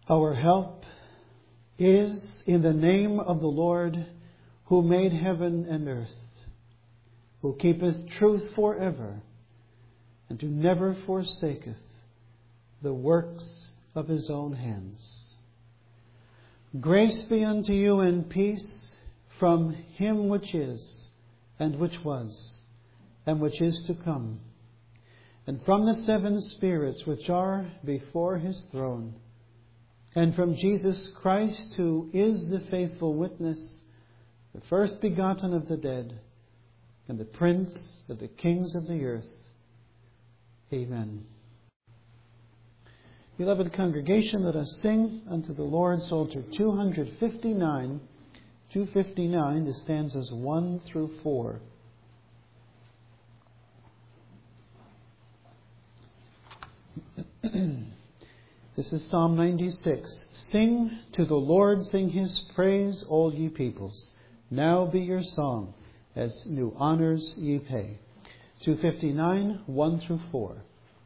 Our help is in the name of the Lord, who made heaven and earth, who keepeth truth forever, and who never forsaketh the works of his own hands. Grace be unto you and peace from him which is, and which was, and which is to come, and from the seven spirits which are before his throne, and from Jesus Christ, who is the faithful witness, the first begotten of the dead, and the Prince of the kings of the earth. Amen. Beloved congregation, let us sing unto the Lord Psalter 259. 259, the stanzas 1 through 4. This is Psalm 96. Sing to the Lord, sing his praise, all ye peoples. Now be your song, as new honors ye pay. 259, 1 through 4.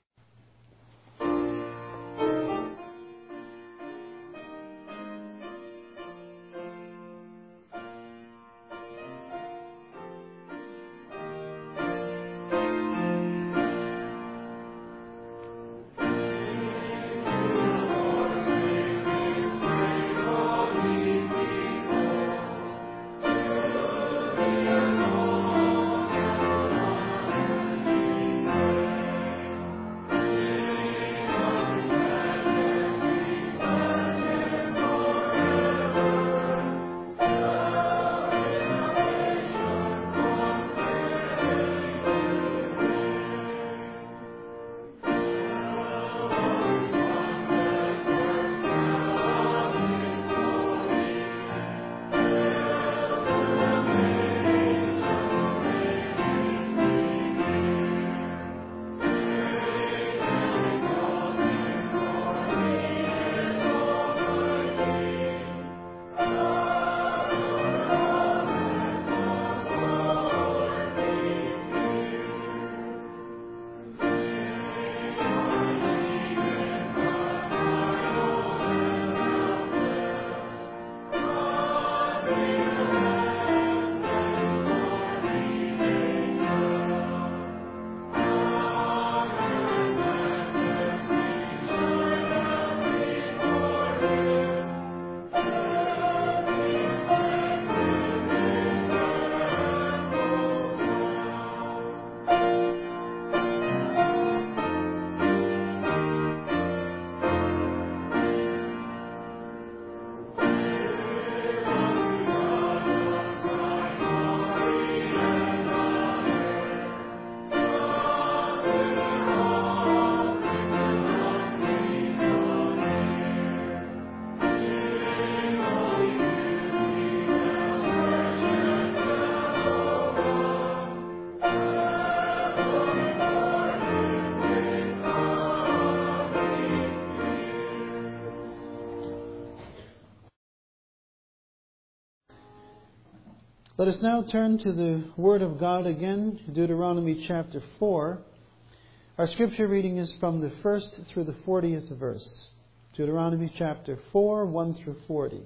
Let us now turn to the Word of God again, Deuteronomy chapter 4. Our scripture reading is from the 1st through the 40th verse. Deuteronomy chapter 4, 1 through 40.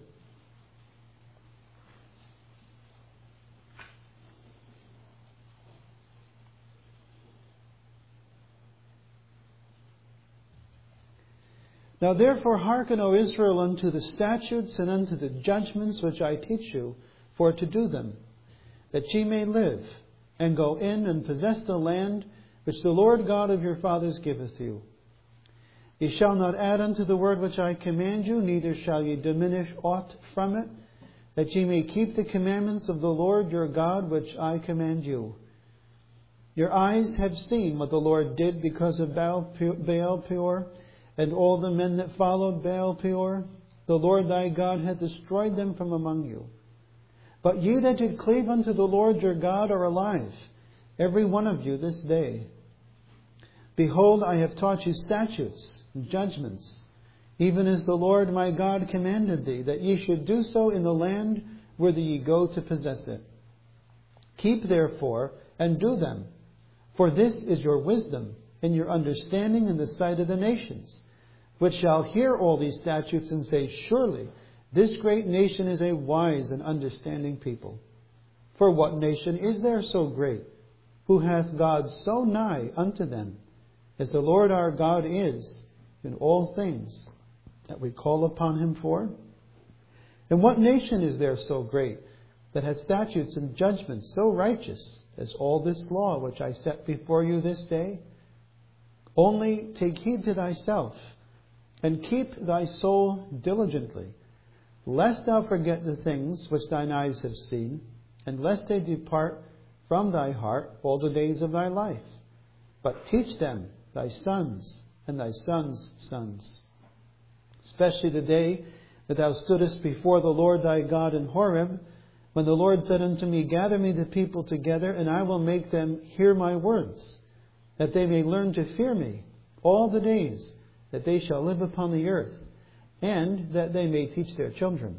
Now therefore hearken, O Israel, unto the statutes and unto the judgments which I teach you, for to do them, that ye may live, and go in and possess the land which the Lord God of your fathers giveth you. Ye shall not add unto the word which I command you, neither shall ye diminish aught from it, that ye may keep the commandments of the Lord your God which I command you. Your eyes have seen what the Lord did because of Baal Peor, and all the men that followed Baal Peor. The Lord thy God hath destroyed them from among you. But ye that did cleave unto the Lord your God are alive, every one of you this day. Behold, I have taught you statutes and judgments, even as the Lord my God commanded thee, that ye should do so in the land whither ye go to possess it. Keep therefore and do them, for this is your wisdom and your understanding in the sight of the nations, which shall hear all these statutes and say, Surely this great nation is a wise and understanding people. For what nation is there so great, who hath God so nigh unto them, as the Lord our God is in all things that we call upon him for? And what nation is there so great, that has statutes and judgments so righteous as all this law which I set before you this day? Only take heed to thyself, and keep thy soul diligently, lest thou forget the things which thine eyes have seen, and lest they depart from thy heart all the days of thy life. But teach them thy sons and thy sons' sons. Especially the day that thou stoodest before the Lord thy God in Horeb, when the Lord said unto me, Gather me the people together, and I will make them hear my words, that they may learn to fear me all the days that they shall live upon the earth, and that they may teach their children.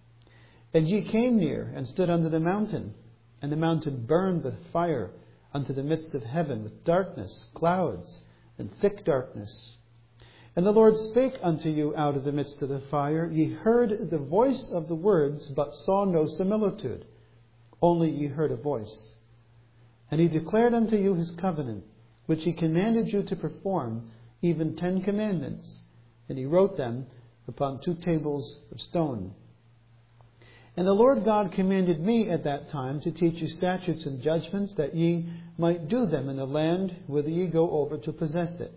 And ye came near and stood under the mountain, and the mountain burned with fire unto the midst of heaven, with darkness, clouds, and thick darkness. And the Lord spake unto you out of the midst of the fire. Ye heard the voice of the words, but saw no similitude. Only ye heard a voice. And he declared unto you his covenant, which he commanded you to perform, even 10 commandments. And he wrote them upon 2 tables of stone. And the Lord God commanded me at that time to teach you statutes and judgments, that ye might do them in the land whither ye go over to possess it.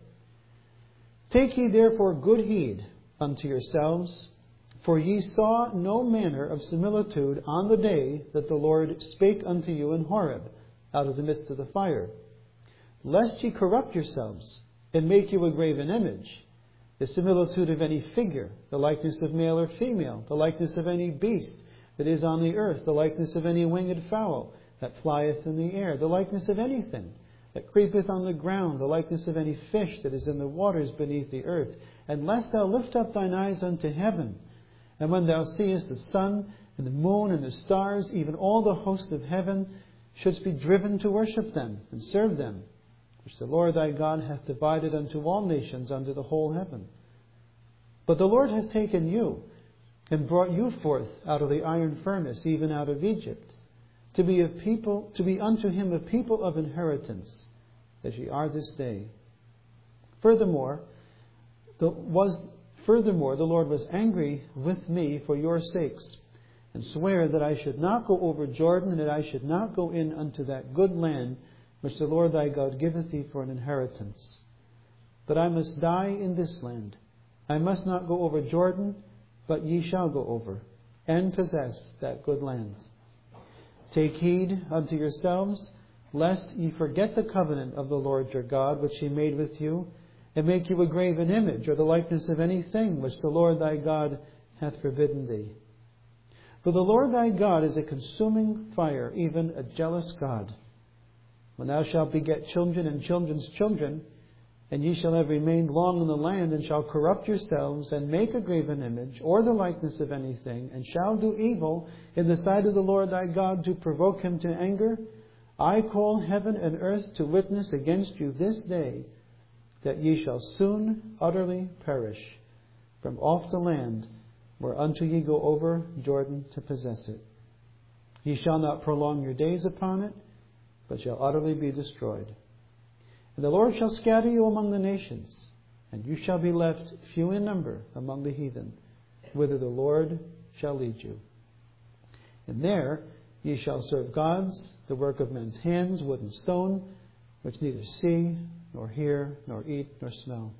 Take ye therefore good heed unto yourselves, for ye saw no manner of similitude on the day that the Lord spake unto you in Horeb, out of the midst of the fire, lest ye corrupt yourselves, and make you a graven image, the similitude of any figure, the likeness of male or female, the likeness of any beast that is on the earth, the likeness of any winged fowl that flieth in the air, the likeness of anything that creepeth on the ground, the likeness of any fish that is in the waters beneath the earth. And lest thou lift up thine eyes unto heaven, and when thou seest the sun and the moon and the stars, even all the host of heaven, shouldst be driven to worship them and serve them, which the Lord thy God hath divided unto all nations under the whole heaven. But the Lord hath taken you, and brought you forth out of the iron furnace, even out of Egypt, to be unto him a people of inheritance, as ye are this day. Furthermore, the Lord was angry with me for your sakes, and sware that I should not go over Jordan, and that I should not go in unto that good land which the Lord thy God giveth thee for an inheritance. But I must die in this land. I must not go over Jordan, but ye shall go over, and possess that good land. Take heed unto yourselves, lest ye forget the covenant of the Lord your God, which he made with you, and make you a graven image, or the likeness of anything which the Lord thy God hath forbidden thee. For the Lord thy God is a consuming fire, even a jealous God. When thou shalt beget children and children's children, and ye shall have remained long in the land, and shall corrupt yourselves, and make a graven image, or the likeness of anything, and shall do evil in the sight of the Lord thy God, to provoke him to anger, I call heaven and earth to witness against you this day, that ye shall soon utterly perish from off the land whereunto ye go over Jordan to possess it. Ye shall not prolong your days upon it, but shall utterly be destroyed. And the Lord shall scatter you among the nations, and you shall be left few in number among the heathen, whither the Lord shall lead you. And there ye shall serve gods, the work of men's hands, wood and stone, which neither see, nor hear, nor eat, nor smell.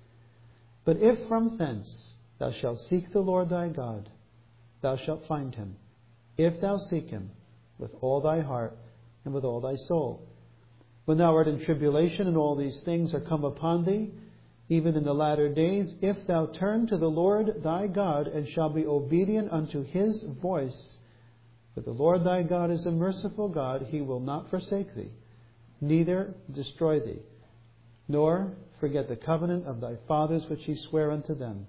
But if from thence thou shalt seek the Lord thy God, thou shalt find him, if thou seek him with all thy heart and with all thy soul. When thou art in tribulation, and all these things are come upon thee, even in the latter days, if thou turn to the Lord thy God, and shall be obedient unto his voice, for the Lord thy God is a merciful God, he will not forsake thee, neither destroy thee, nor forget the covenant of thy fathers which he sware unto them.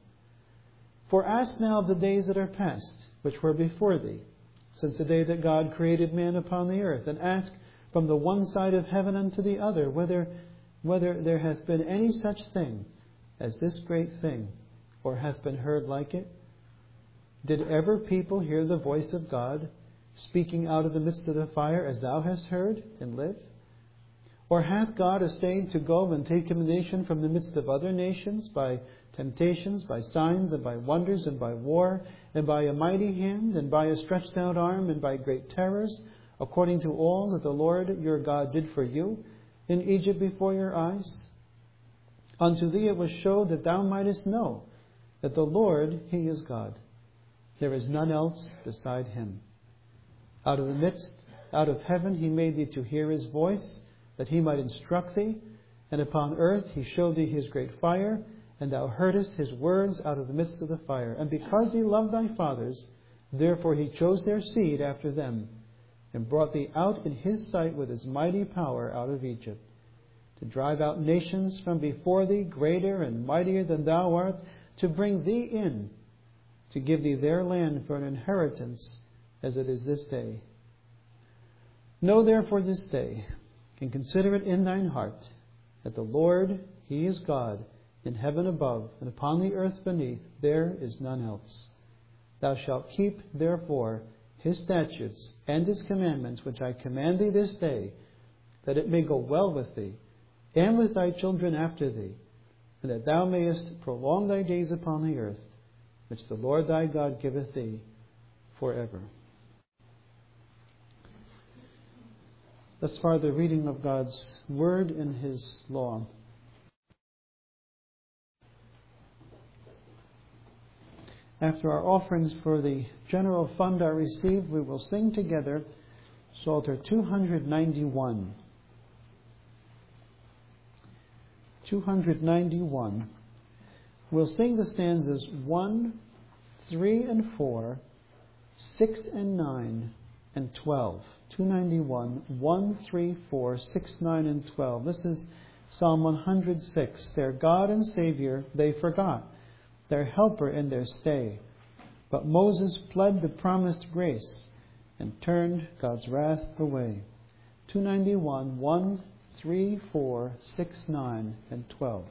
For ask now of the days that are past, which were before thee, since the day that God created man upon the earth, and ask from the one side of heaven unto the other, whether there hath been any such thing as this great thing, or hath been heard like it? Did ever people hear the voice of God speaking out of the midst of the fire, as thou hast heard, and live? Or hath God essayed to go and take a nation from the midst of other nations by temptations, by signs, and by wonders, and by war, and by a mighty hand, and by a stretched out arm, and by great terrors, according to all that the Lord your God did for you in Egypt before your eyes? Unto thee it was showed that thou mightest know that the Lord, He is God. There is none else beside Him. Out of heaven He made thee to hear His voice, that He might instruct thee. And upon earth He showed thee His great fire, and thou heardest His words out of the midst of the fire. And because He loved thy fathers, therefore He chose their seed after them, and brought thee out in His sight with His mighty power out of Egypt, to drive out nations from before thee, greater and mightier than thou art, to bring thee in, to give thee their land for an inheritance, as it is this day. Know therefore this day, and consider it in thine heart, that the Lord, He is God, in heaven above, and upon the earth beneath, there is none else. Thou shalt keep, therefore, His statutes and His commandments, which I command thee this day, that it may go well with thee, and with thy children after thee, and that thou mayest prolong thy days upon the earth, which the Lord thy God giveth thee forever. Thus far the reading of God's Word and His law. After our offerings for the general fund are received, we will sing together Psalter 291. 291. We'll sing the stanzas 1, 3 and 4, 6 and 9, and 12. 291, 1, 3, 4, 6, 9, and 12. This is Psalm 106. Their God and Savior they forgot, their helper in their stay. But Moses pled the promised grace and turned God's wrath away. 291, 1, 3, 4, 6, 9, and 12.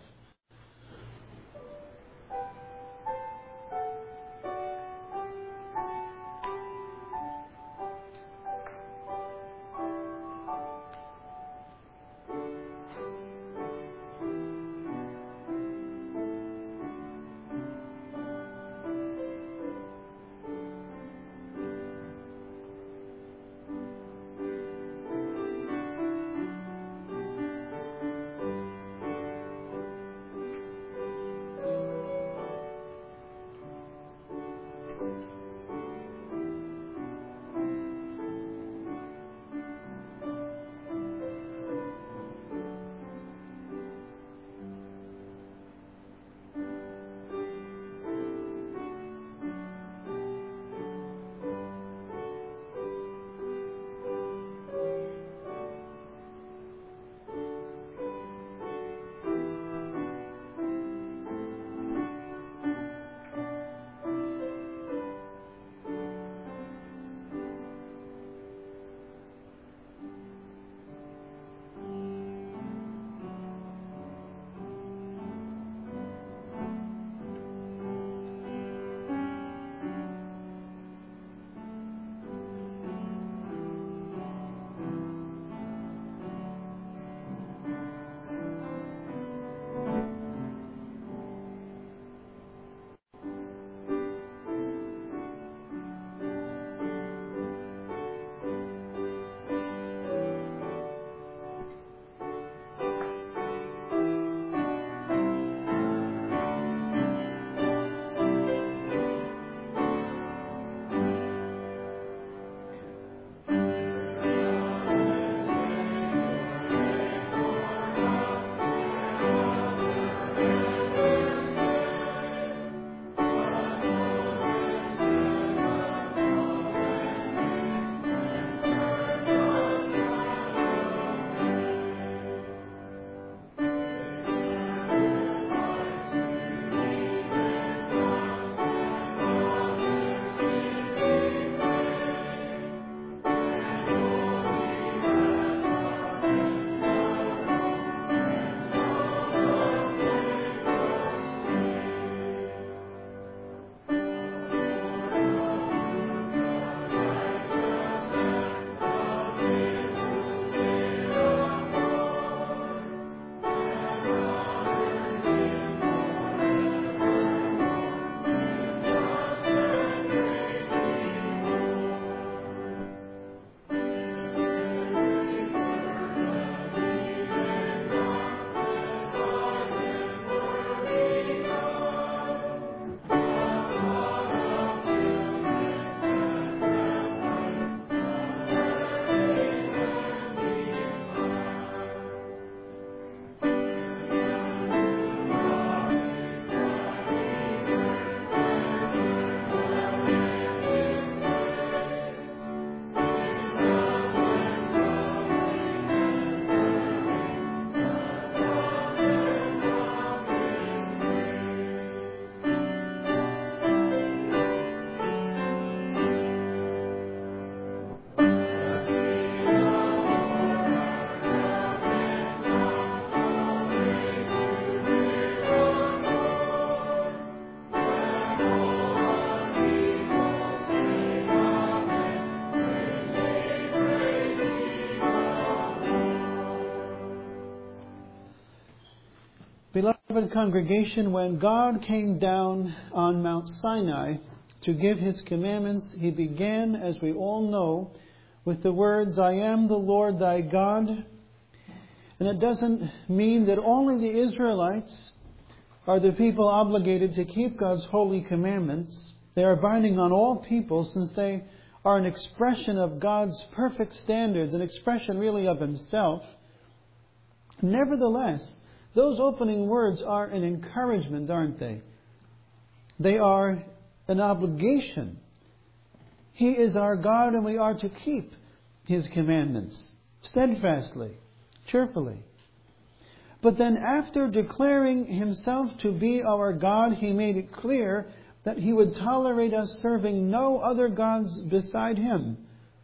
Beloved congregation, when God came down on Mount Sinai to give His commandments, He began, as we all know, with the words, I am the Lord thy God. And it doesn't mean that only the Israelites are the people obligated to keep God's holy commandments. They are binding on all people, since they are an expression of God's perfect standards, an expression really of Himself. Nevertheless, those opening words are an encouragement, aren't they? They are an obligation. He is our God, and we are to keep His commandments steadfastly, cheerfully. But then after declaring Himself to be our God, He made it clear that He would tolerate us serving no other gods beside Him.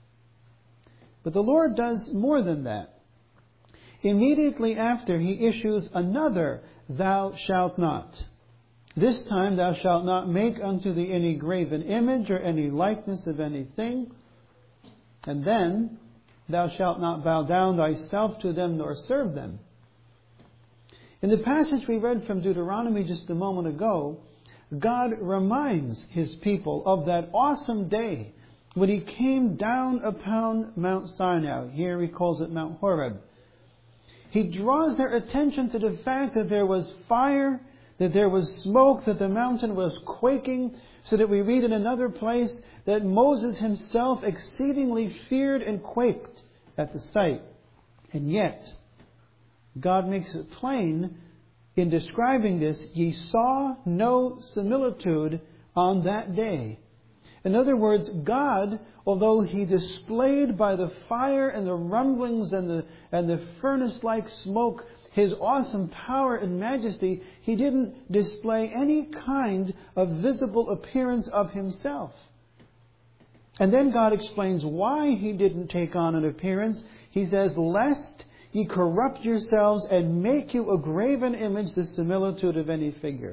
But the Lord does more than that. Immediately after, He issues another, thou shalt not. This time, thou shalt not make unto thee any graven image or any likeness of anything. And then, thou shalt not bow down thyself to them nor serve them. In the passage we read from Deuteronomy just a moment ago, God reminds His people of that awesome day when He came down upon Mount Sinai. Here He calls it Mount Horeb. He draws their attention to the fact that there was fire, that there was smoke, that the mountain was quaking, so that we read in another place that Moses himself exceedingly feared and quaked at the sight. And yet, God makes it plain in describing this, ye saw no similitude on that day. In other words, God, although He displayed by the fire and the rumblings and the furnace-like smoke His awesome power and majesty, He didn't display any kind of visible appearance of Himself. And then God explains why He didn't take on an appearance. He says, lest ye corrupt yourselves and make you a graven image, the similitude of any figure.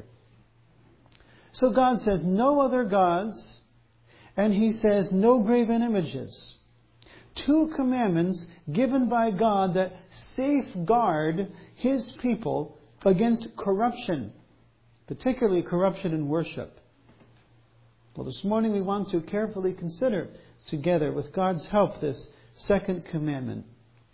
So God says no other gods, and He says no graven images. Two commandments given by God that safeguard His people against corruption, particularly corruption in worship. Well, this morning we want to carefully consider together, with God's help, this second commandment.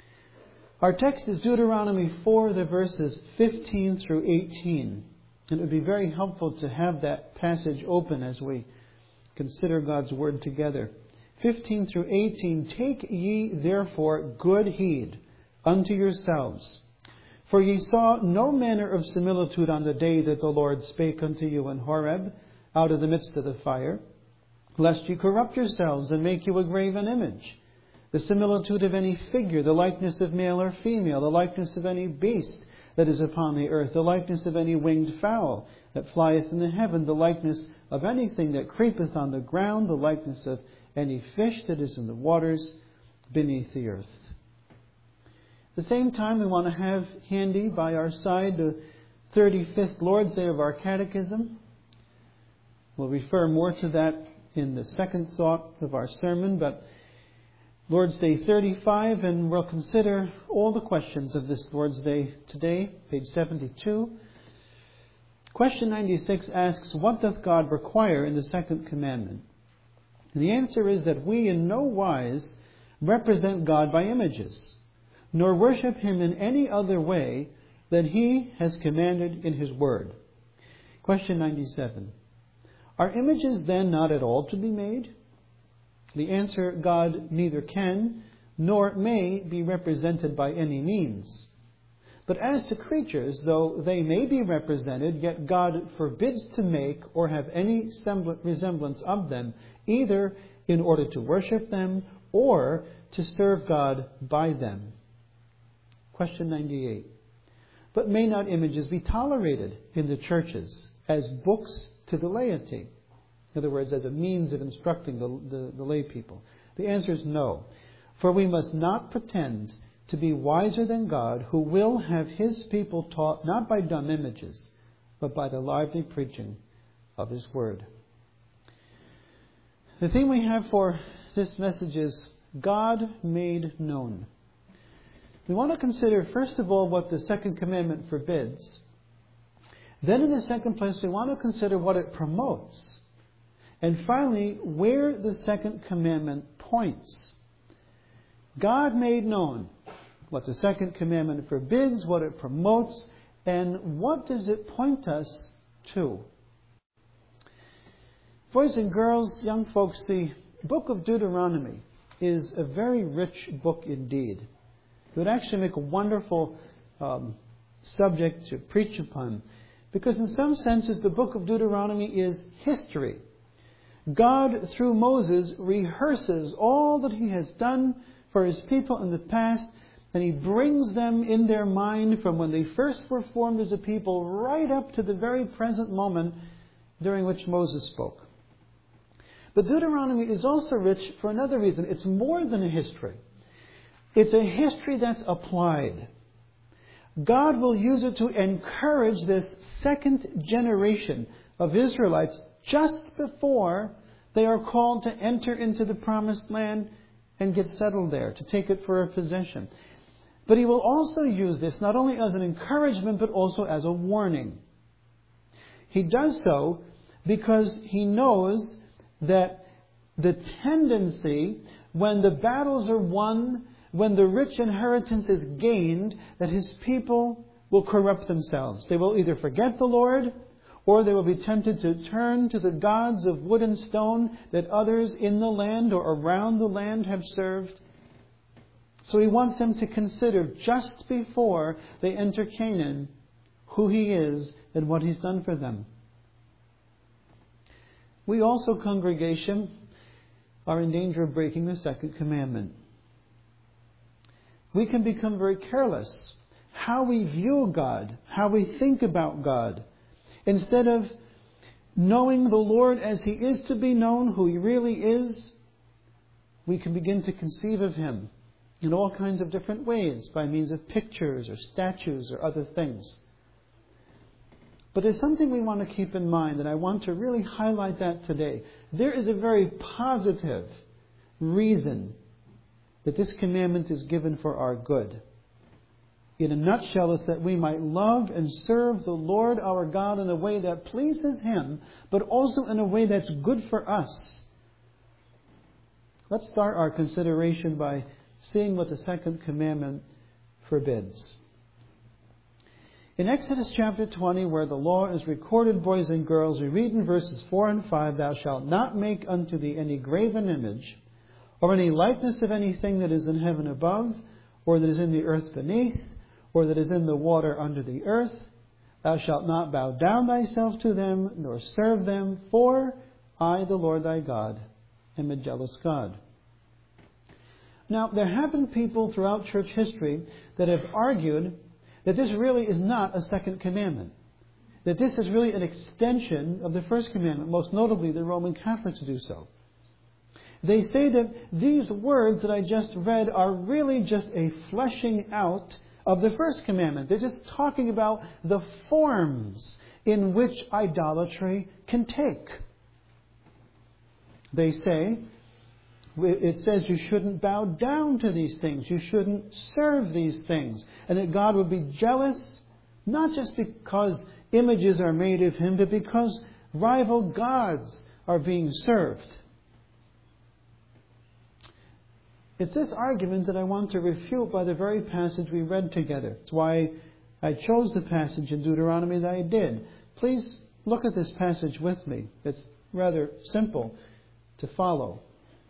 Our text is Deuteronomy 4, the verses 15 through 18. And it would be very helpful to have that passage open as we consider God's Word together. 15 through 18, take ye therefore good heed unto yourselves. For ye saw no manner of similitude on the day that the Lord spake unto you in Horeb, out of the midst of the fire, lest ye corrupt yourselves and make you a graven image, the similitude of any figure, the likeness of male or female, the likeness of any beast that is upon the earth, the likeness of any winged fowl that flieth in the heaven, the likeness of anything that creepeth on the ground, the likeness of any fish that is in the waters beneath the earth. At the same time, we want to have handy by our side the 35th Lord's Day of our Catechism. We'll refer more to that in the second thought of our sermon, but Lord's Day 35, and we'll consider all the questions of this Lord's Day today, page 72. Question 96 asks, what doth God require in the second commandment? And the answer is that we in no wise represent God by images, nor worship Him in any other way than He has commanded in His Word. Question 97. Are images then not at all to be made? The answer, God neither can nor may be represented by any means. But as to creatures, though they may be represented, yet God forbids to make or have any resemblance of them, either in order to worship them or to serve God by them. Question 98. But may not images be tolerated in the churches as books to the laity? In other words, as a means of instructing the lay people. The answer is no. For we must not pretend to be wiser than God, who will have His people taught not by dumb images, but by the lively preaching of His Word. The theme we have for this message is God made known. We want to consider, first of all, what the second commandment forbids. Then in the second place, we want to consider what it promotes. And finally, where the second commandment points. God made known what the second commandment forbids, what it promotes, and what does it point us to. Boys and girls, young folks, the book of Deuteronomy is a very rich book indeed. It would actually make a wonderful subject to preach upon, because in some senses the book of Deuteronomy is history. God, through Moses, rehearses all that He has done for His people in the past, and He brings them in their mind from when they first were formed as a people right up to the very present moment during which Moses spoke. But Deuteronomy is also rich for another reason. It's more than a history. It's a history that's applied. God will use it to encourage this second generation of Israelites just before they are called to enter into the promised land and get settled there, to take it for a possession. But He will also use this not only as an encouragement, but also as a warning. He does so because He knows that the tendency, when the battles are won, when the rich inheritance is gained, that His people will corrupt themselves. They will either forget the Lord, or they will be tempted to turn to the gods of wood and stone that others in the land or around the land have served. So He wants them to consider just before they enter Canaan who He is and what He's done for them. We also, congregation, are in danger of breaking the second commandment. We can become very careless how we view God, how we think about God. Instead of knowing the Lord as He is to be known, who He really is, we can begin to conceive of Him in all kinds of different ways, by means of pictures or statues or other things. But there's something we want to keep in mind, and I want to really highlight that today. There is a very positive reason that this commandment is given for our good. In a nutshell, it's that we might love and serve the Lord our God in a way that pleases Him, but also in a way that's good for us. Let's start our consideration by seeing what the second commandment forbids. In Exodus chapter 20, where the law is recorded, boys and girls, we read in verses 4 and 5, "Thou shalt not make unto thee any graven image, or any likeness of anything that is in heaven above, or that is in the earth beneath, or that is in the water under the earth. Thou shalt not bow down thyself to them, nor serve them, for I, the Lord thy God, am a jealous God." Now, there have been people throughout church history that have argued that this really is not a second commandment. That this is really an extension of the first commandment. Most notably, the Roman Catholics do so. They say that these words that I just read are really just a fleshing out of the first commandment. They're just talking about the forms in which idolatry can take. They say, it says you shouldn't bow down to these things. You shouldn't serve these things. And that God would be jealous, not just because images are made of Him, but because rival gods are being served. It's this argument that I want to refute by the very passage we read together. It's why I chose the passage in Deuteronomy that I did. Please look at this passage with me. It's rather simple to follow.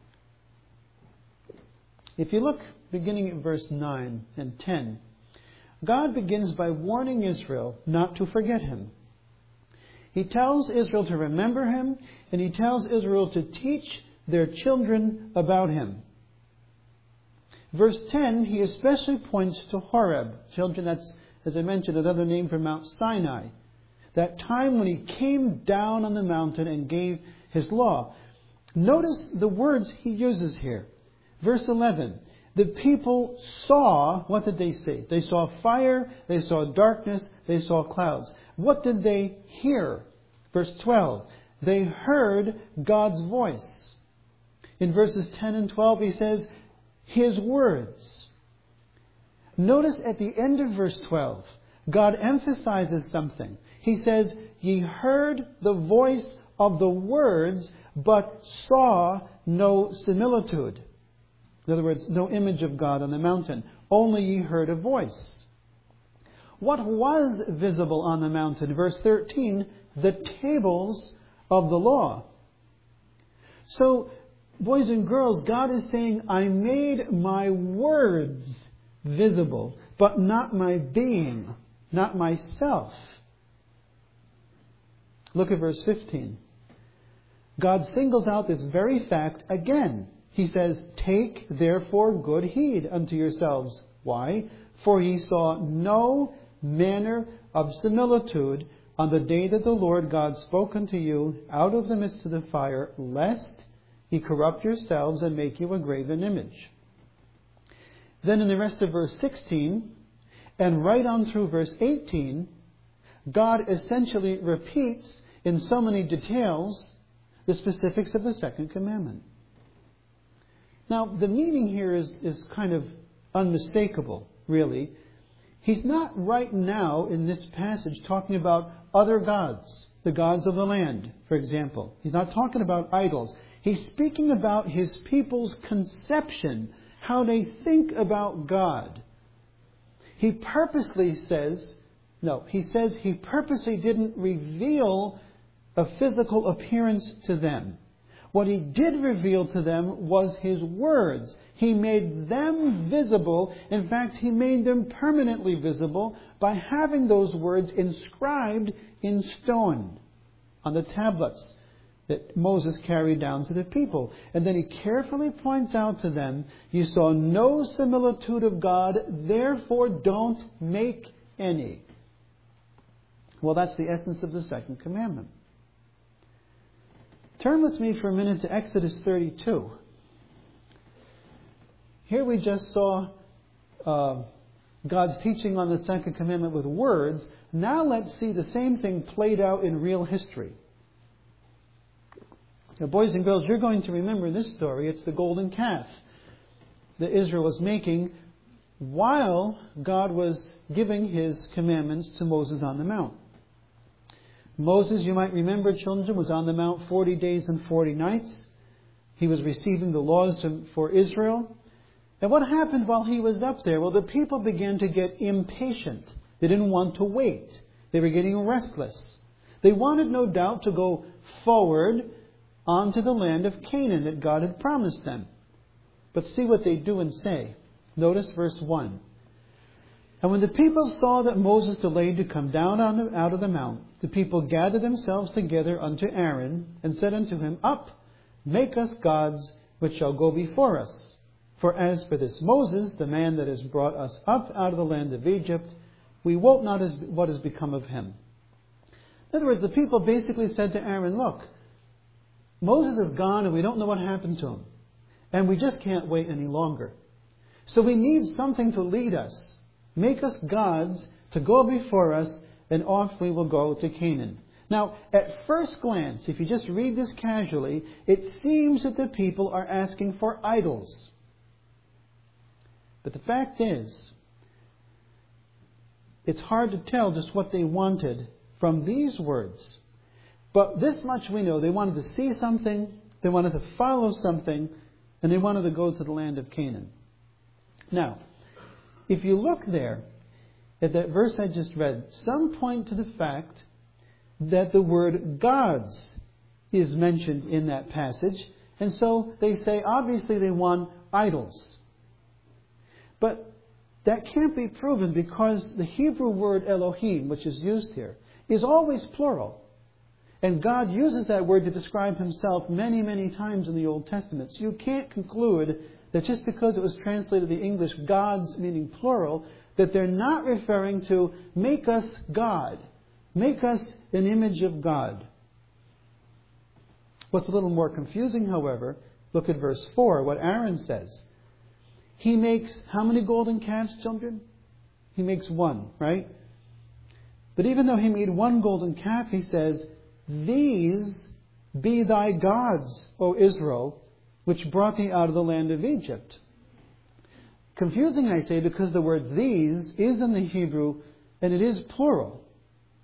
If you look beginning at verse 9 and 10, God begins by warning Israel not to forget Him. He tells Israel to remember Him, and He tells Israel to teach their children about Him. Verse 10, He especially points to Horeb. Children, that's, as I mentioned, another name for Mount Sinai. That time when He came down on the mountain and gave His law. Notice the words He uses here. Verse 11, the people saw, what did they see? They saw fire, they saw darkness, they saw clouds. What did they hear? Verse 12, they heard God's voice. In verses 10 and 12 He says, His words. Notice at the end of verse 12, God emphasizes something. He says, ye heard the voice of the words, but saw no similitude. In other words, no image of God on the mountain. Only ye heard a voice. What was visible on the mountain? Verse 13, the tables of the law. So, boys and girls, God is saying, I made my words visible, but not my being, not myself. Look at verse 15. God singles out this very fact again. He says, take therefore good heed unto yourselves. Why? For ye saw no manner of similitude on the day that the Lord God spoke unto you out of the midst of the fire, lest ye corrupt yourselves and make you a graven image. Then in the rest of verse 16, and right on through verse 18, God essentially repeats in so many details the specifics of the second commandment. Now, the meaning here is kind of unmistakable, really. He's not right now in this passage talking about other gods, the gods of the land, for example. He's not talking about idols. He's speaking about his people's conception, how they think about God. He purposely didn't reveal a physical appearance to them. What he did reveal to them was his words. He made them visible. In fact, he made them permanently visible by having those words inscribed in stone on the tablets that Moses carried down to the people. And then he carefully points out to them, you saw no similitude of God, therefore don't make any. Well, that's the essence of the second commandment. Turn with me for a minute to Exodus 32. Here we just saw God's teaching on the second commandment with words. Now let's see the same thing played out in real history. Now, boys and girls, you're going to remember this story. It's the golden calf that Israel was making while God was giving his commandments to Moses on the mount. Moses, you might remember, children, was on the mount 40 days and 40 nights. He was receiving the laws for Israel. And what happened while he was up there? Well, the people began to get impatient. They didn't want to wait. They were getting restless. They wanted, no doubt, to go forward onto the land of Canaan that God had promised them. But see what they do and say. Notice verse 1. And when the people saw that Moses delayed to come down out of the mount, the people gathered themselves together unto Aaron, and said unto him, Up, make us gods which shall go before us. For as for this Moses, the man that has brought us up out of the land of Egypt, we wot not what has become of him. In other words, the people basically said to Aaron, look, Moses is gone and we don't know what happened to him. And we just can't wait any longer. So we need something to lead us. Make us gods to go before us, and off we will go to Canaan. Now, at first glance, if you just read this casually, it seems that the people are asking for idols. But the fact is, it's hard to tell just what they wanted from these words. But this much we know. They wanted to see something, they wanted to follow something, and they wanted to go to the land of Canaan. Now, if you look there at that verse I just read, some point to the fact that the word gods is mentioned in that passage. And so they say, obviously they want idols. But that can't be proven because the Hebrew word Elohim, which is used here, is always plural. And God uses that word to describe himself many, many times in the Old Testament. So you can't conclude that just because it was translated the English gods, meaning plural, that they're not referring to make us God. Make us an image of God. What's a little more confusing, however, look at verse 4, what Aaron says. He makes how many golden calves, children? He makes one, right? But even though he made one golden calf, he says, These be thy gods, O Israel, which brought thee out of the land of Egypt. Confusing, I say, because the word these is in the Hebrew, and it is plural.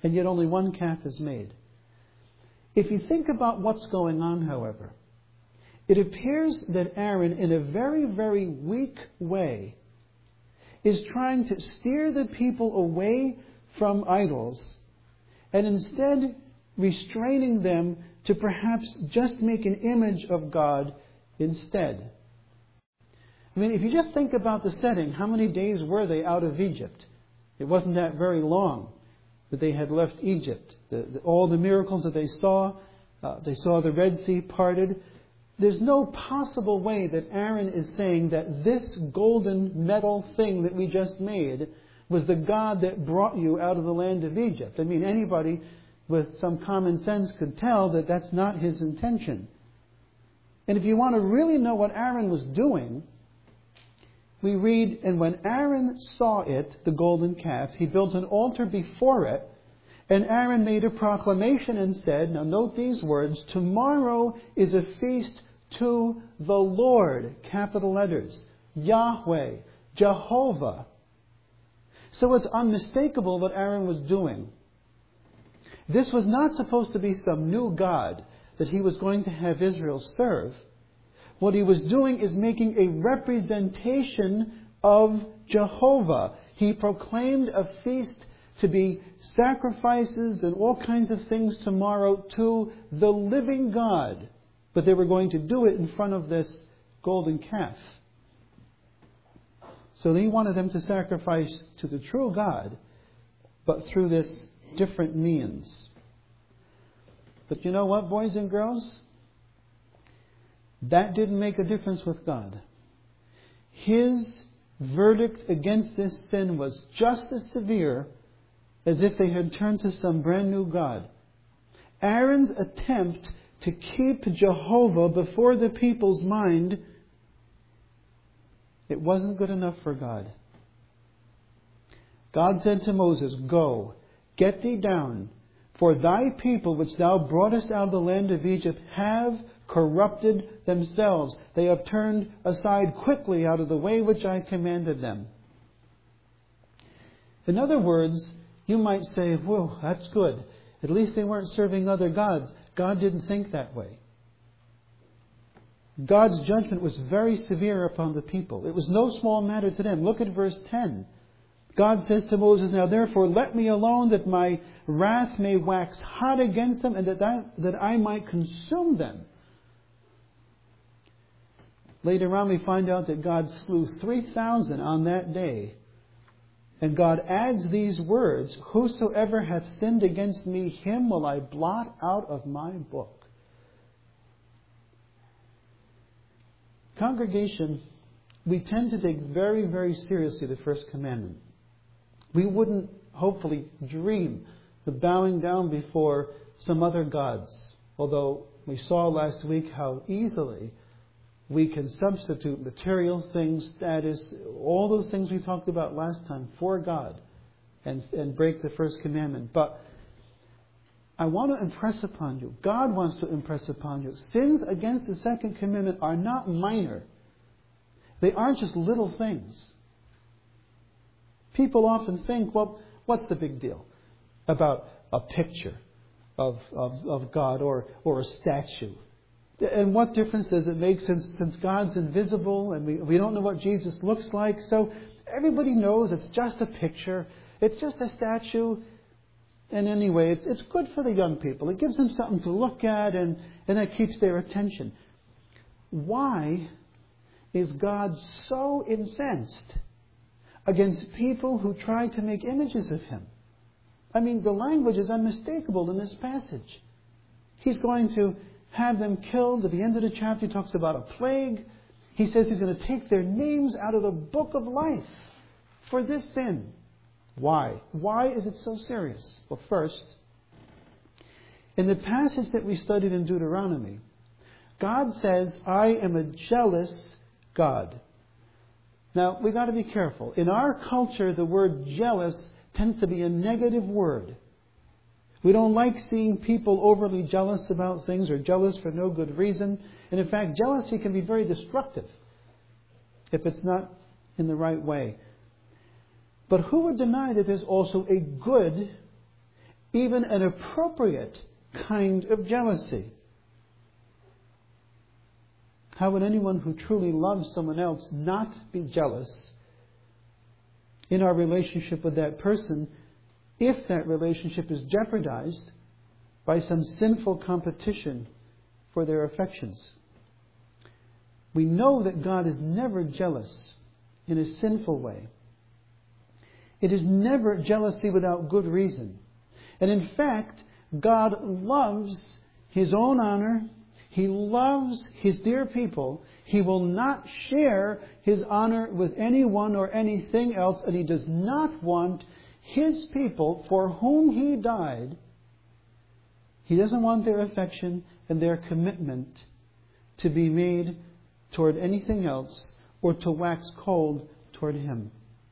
and yet only one calf is made. If you think about what's going on, however, it appears that Aaron, in a very, very weak way, is trying to steer the people away from idols and instead restraining them to perhaps just make an image of God instead. I mean, if you just think about the setting, how many days were they out of Egypt? It wasn't that very long that they had left Egypt. All the miracles that they saw the Red Sea parted. There's no possible way that Aaron is saying that this golden metal thing that we just made was the God that brought you out of the land of Egypt. I mean, anybody with some common sense could tell that that's not his intention. And if you want to really know what Aaron was doing, we read, and when Aaron saw it, the golden calf, he built an altar before it, and Aaron made a proclamation and said, now note these words, tomorrow is a feast to the Lord, capital letters, Yahweh, Jehovah. So it's unmistakable what Aaron was doing. This was not supposed to be some new God that he was going to have Israel serve. What he was doing is making a representation of Jehovah. He proclaimed a feast to be sacrifices and all kinds of things tomorrow to the living God. But they were going to do it in front of this golden calf. So he wanted them to sacrifice to the true God, but through this different means. But you know what, boys and girls? That didn't make a difference with God. His verdict against this sin was just as severe as if they had turned to some brand new God. Aaron's attempt to keep Jehovah before the people's mind, it wasn't good enough for God. God said to Moses, go, get thee down, for thy people which thou broughtest out of the land of Egypt have corrupted themselves. They have turned aside quickly out of the way which I commanded them. In other words, you might say, well, that's good. At least they weren't serving other gods. God didn't think that way. God's judgment was very severe upon the people. It was no small matter to them. Look at verse 10. God says to Moses, now therefore let me alone, that my wrath may wax hot against them, and that I might consume them. Later on we find out that God slew 3,000 on that day. And God adds these words, whosoever hath sinned against me, him will I blot out of my book. Congregation, we tend to take very, very seriously the first commandment. We wouldn't, hopefully, dream of bowing down before some other gods. Although we saw last week how easily we can substitute material things, status, all those things we talked about last time for God and break the first commandment. But I want to impress upon you, God wants to impress upon you, sins against the second commandment are not minor. They aren't just little things. People often think, well, what's the big deal about a picture of God or a statue? And what difference does it make since God's invisible and we don't know what Jesus looks like? So everybody knows it's just a picture. It's just a statue. And anyway, it's good for the young people. It gives them something to look at and that keeps their attention. Why is God so incensed against people who try to make images of Him? I mean, the language is unmistakable in this passage. He's going to have them killed. At the end of the chapter, he talks about a plague. He says he's going to take their names out of the book of life for this sin. Why? Why is it so serious? Well, first, in the passage that we studied in Deuteronomy, God says, I am a jealous God. Now, we've got to be careful. In our culture, the word jealous tends to be a negative word. We don't like seeing people overly jealous about things or jealous for no good reason. And in fact, jealousy can be very destructive if it's not in the right way. But who would deny that there's also a good even an appropriate kind of jealousy. How would anyone who truly loves someone else not be jealous in our relationship with that person if that relationship is jeopardized by some sinful competition for their affections? We know that God is never jealous in a sinful way. It is never jealousy without good reason. And in fact, God loves His own honor. He loves His dear people. He will not share His honor with anyone or anything else, and He does not want His people for whom He died. He doesn't want their affection and their commitment to be made toward anything else or to wax cold toward Him.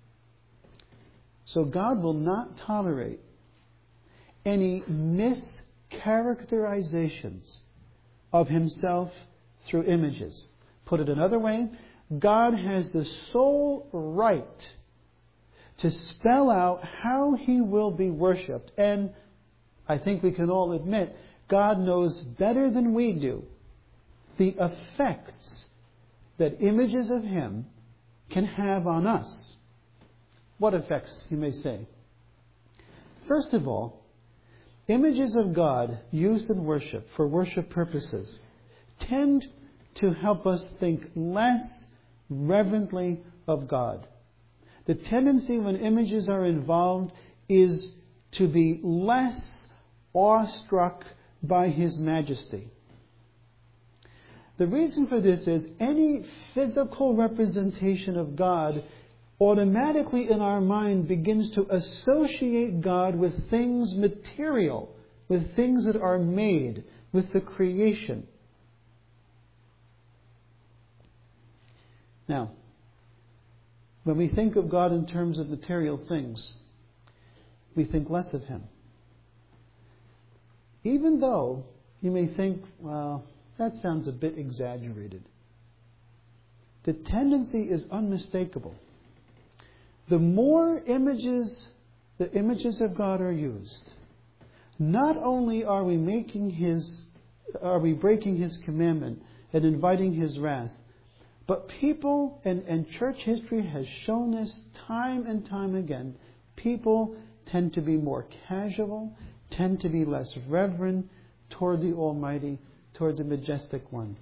So God will not tolerate any mischaracterizations of Himself through images. Put it another way, God has the sole right to spell out how He will be worshipped. And I think we can all admit, God knows better than we do the effects that images of Him can have on us. What effects, you may say? First of all, images of God used in worship for worship purposes tend to help us think less reverently of God. The tendency when images are involved is to be less awestruck by His majesty. The reason for this is any physical representation of God automatically in our mind begins to associate God with things material, with things that are made, with the creation. Now, when we think of God in terms of material things, we think less of Him. Even though you may think, well, that sounds a bit exaggerated. The tendency is unmistakable. The more images, the images of God are used, not only are we breaking His commandment and inviting His wrath, but people and church history has shown this time and time again. People tend to be more casual, tend to be less reverent toward the Almighty, toward the Majestic One.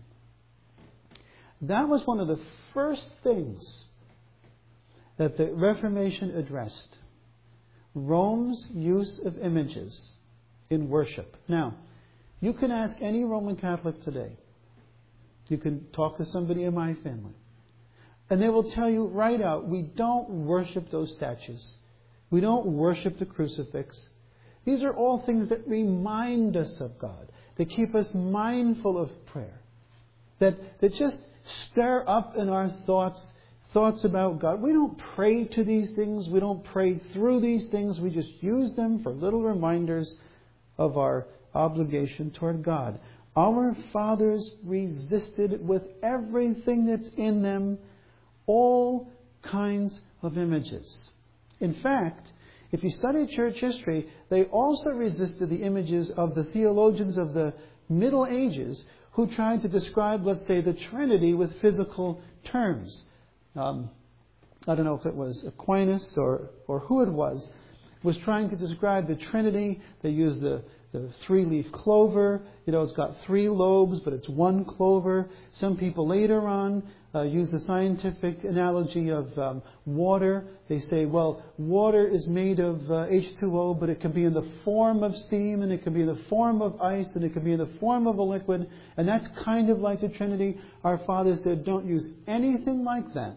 That was one of the first things that the Reformation addressed. Rome's use of images in worship. Now, you can ask any Roman Catholic today. You can talk to somebody in my family. And they will tell you right out, we don't worship those statues. We don't worship the crucifix. These are all things that remind us of God. That keep us mindful of prayer. That just stir up in our thoughts about God. We don't pray to these things. We don't pray through these things. We just use them for little reminders of our obligation toward God. Our fathers resisted with everything that's in them all kinds of images. In fact, if you study church history, they also resisted the images of the theologians of the Middle Ages who tried to describe, let's say, the Trinity with physical terms. I don't know if it was Aquinas or who it was trying to describe the Trinity. They used the three-leaf clover. It's got three lobes, but it's one clover. Some people later on use the scientific analogy of water. They say, well, water is made of H2O, but it can be in the form of steam, and it can be in the form of ice, and it can be in the form of a liquid. And that's kind of like the Trinity. Our fathers said, don't use anything like that.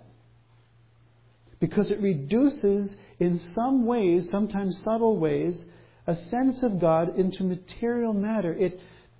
Because it reduces, in some ways, sometimes subtle ways, a sense of God into material matter. It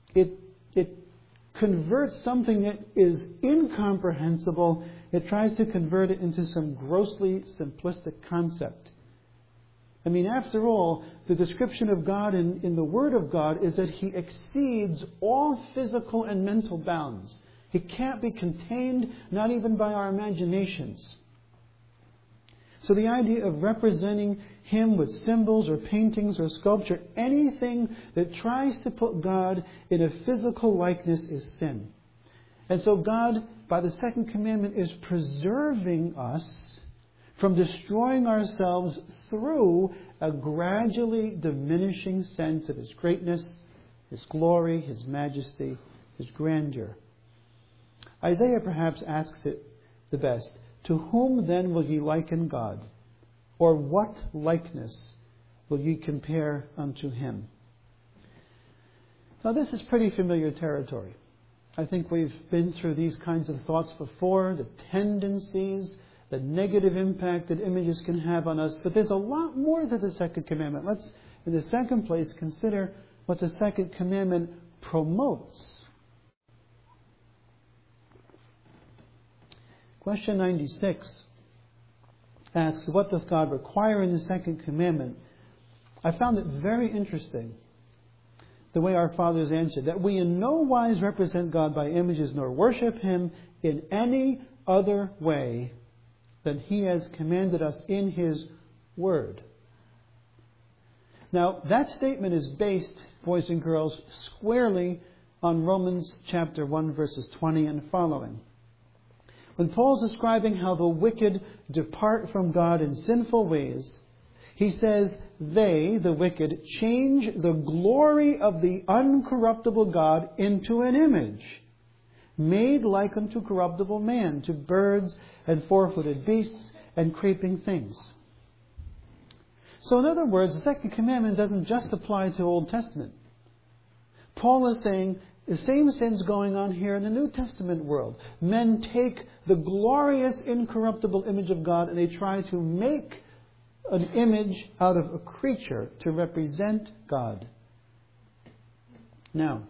converts something that is incomprehensible. It tries to convert it into some grossly simplistic concept. I mean, after all, the description of God in the Word of God is that He exceeds all physical and mental bounds. He can't be contained, not even by our imaginations. So the idea of representing Him with symbols or paintings or sculpture. Anything that tries to put God in a physical likeness is sin. And so God, by the second commandment, is preserving us from destroying ourselves through a gradually diminishing sense of His greatness, His glory, His majesty, His grandeur. Isaiah perhaps asks it the best. To whom then will ye liken God? Or what likeness will ye compare unto Him? Now this is pretty familiar territory. I think we've been through these kinds of thoughts before, the tendencies, the negative impact that images can have on us. But there's a lot more to the second commandment. Let's, in the second place, consider what the second commandment promotes. Question 96 asks, what doth God require in the second commandment? I found it very interesting, the way our fathers answered, that we in no wise represent God by images, nor worship Him in any other way than He has commanded us in His Word. Now, that statement is based, boys and girls, squarely on Romans chapter 1, verses 20 and following. When Paul's describing how the wicked depart from God in sinful ways, he says, they, the wicked, change the glory of the uncorruptible God into an image, made like unto corruptible man, to birds and four-footed beasts and creeping things. So in other words, the second commandment doesn't just apply to Old Testament. Paul is saying the same sin's going on here in the New Testament world. Men take the glorious incorruptible image of God and they try to make an image out of a creature to represent God. Now,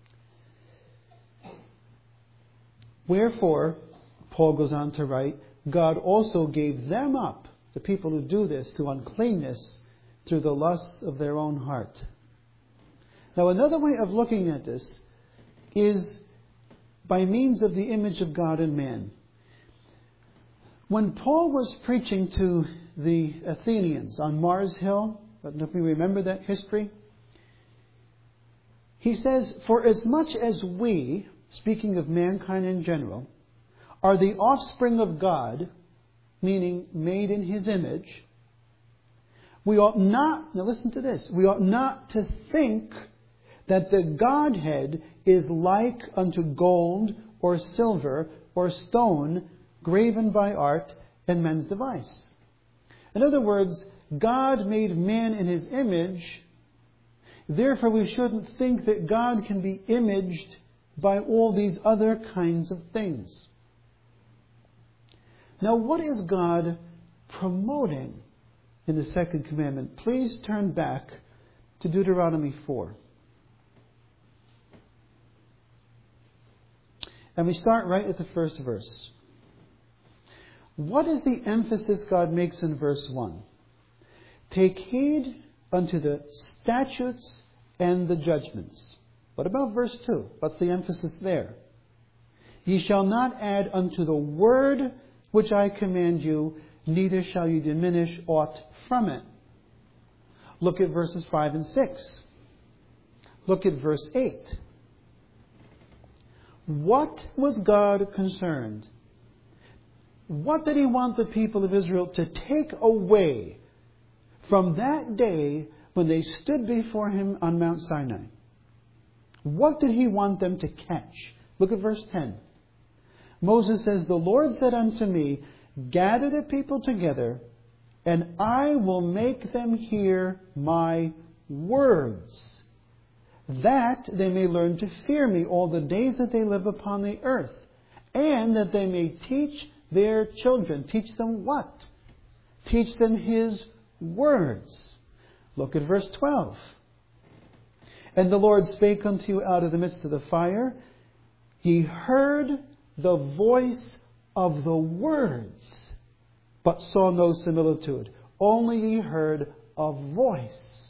wherefore, Paul goes on to write, God also gave them up, the people who do this, to uncleanness through the lusts of their own heart. Now, another way of looking at this is by means of the image of God in man. When Paul was preaching to the Athenians on Mars Hill, I don't know if you remember that history, he says, for as much as we, speaking of mankind in general, are the offspring of God, meaning made in His image, we ought not, now listen to this, we ought not to think that the Godhead is like unto gold or silver or stone graven by art and men's device. In other words, God made man in His image, therefore we shouldn't think that God can be imaged by all these other kinds of things. Now, what is God promoting in the second commandment? Please turn back to Deuteronomy 4. And we start right at the first verse. What is the emphasis God makes in verse 1? Take heed unto the statutes and the judgments. What about verse 2? What's the emphasis there? Ye shall not add unto the word which I command you, neither shall you diminish aught from it. Look at verses 5 and 6. Look at verse 8. What was God concerned? What did He want the people of Israel to take away from that day when they stood before Him on Mount Sinai? What did He want them to catch? Look at verse 10. Moses says, the Lord said unto me, gather the people together, and I will make them hear my words, that they may learn to fear me all the days that they live upon the earth, and that they may teach their children. Teach them what? Teach them His words. Look at verse 12. And the Lord spake unto you out of the midst of the fire. Ye heard the voice of the words, but saw no similitude. Only ye heard a voice.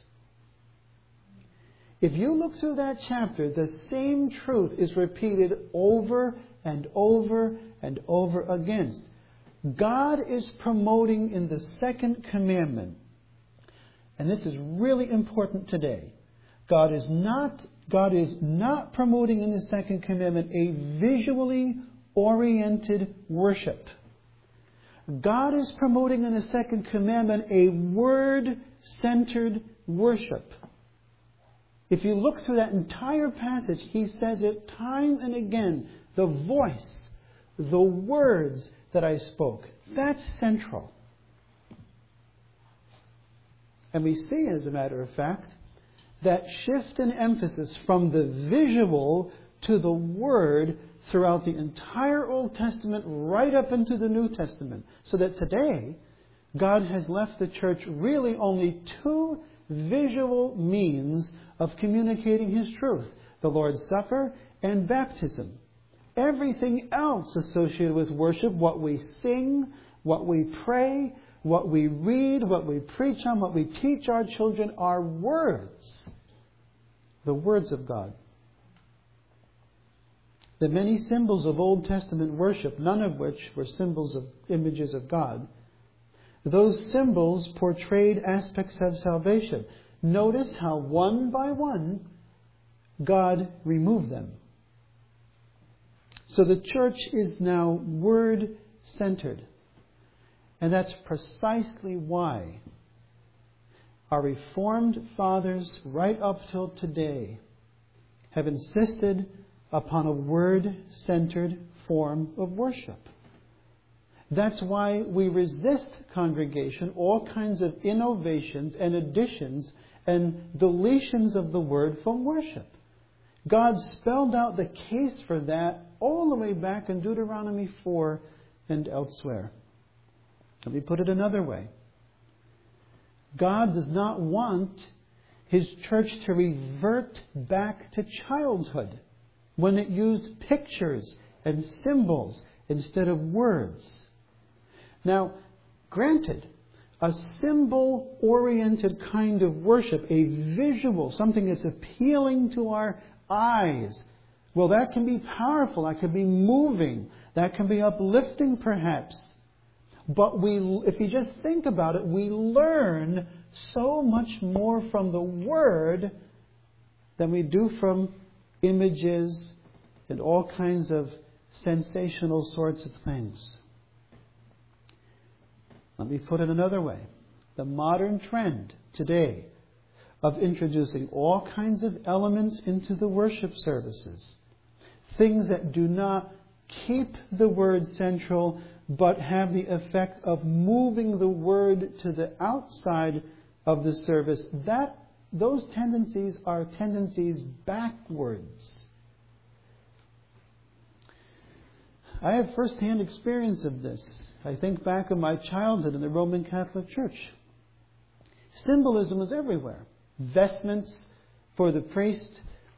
If you look through that chapter, the same truth is repeated over and over and over again. God is promoting in the second commandment and this is really important today, God is not promoting in the second commandment a visually oriented worship. God is promoting in the second commandment a word-centered worship. If you look through that entire passage, he says it time and again. The voice, the words that I spoke, that's central. And we see, as a matter of fact, that shift in emphasis from the visual to the word throughout the entire Old Testament right up into the New Testament. So that today, God has left the church really only two visual means of communicating His truth: the Lord's Supper and baptism. Everything else associated with worship, what we sing, what we pray, what we read, what we preach on, what we teach our children, are words. The words of God. The many symbols of Old Testament worship, none of which were symbols of images of God, those symbols portrayed aspects of salvation. Notice how one by one God removed them. So the church is now word-centered. And that's precisely why our Reformed fathers, right up till today, have insisted upon a word-centered form of worship. That's why we resist, congregation, all kinds of innovations and additions and deletions of the word from worship. God spelled out the case for that all the way back in Deuteronomy 4 and elsewhere. Let me put it another way. God does not want His church to revert back to childhood when it used pictures and symbols instead of words. Now, granted, a symbol-oriented kind of worship, a visual, something that's appealing to our eyes, well, that can be powerful, that can be moving, that can be uplifting perhaps. But if you just think about it, we learn so much more from the Word than we do from images and all kinds of sensational sorts of things. Let me put it another way. The modern trend today of introducing all kinds of elements into the worship services, things that do not keep the Word central, but have the effect of moving the Word to the outside of the service, those tendencies are tendencies backwards. I have first-hand experience of this. I think back on my childhood in the Roman Catholic Church. Symbolism was everywhere. Vestments for the priest,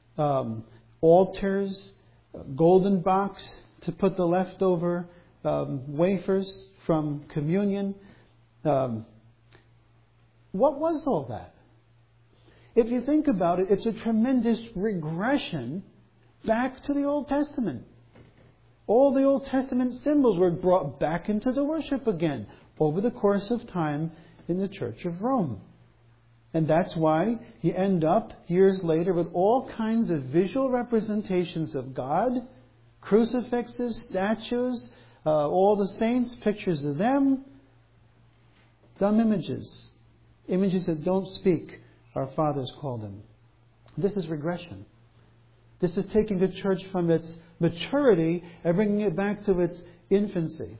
altars, golden box to put the leftover wafers from communion. What was all that? If you think about it, it's a tremendous regression back to the Old Testament. All the Old Testament symbols were brought back into the worship again over the course of time in the Church of Rome. And that's why you end up years later with all kinds of visual representations of God, crucifixes, statues, all the saints, pictures of them, dumb images. Images that don't speak, our fathers call them. This is regression. This is taking the church from its maturity and bringing it back to its infancy.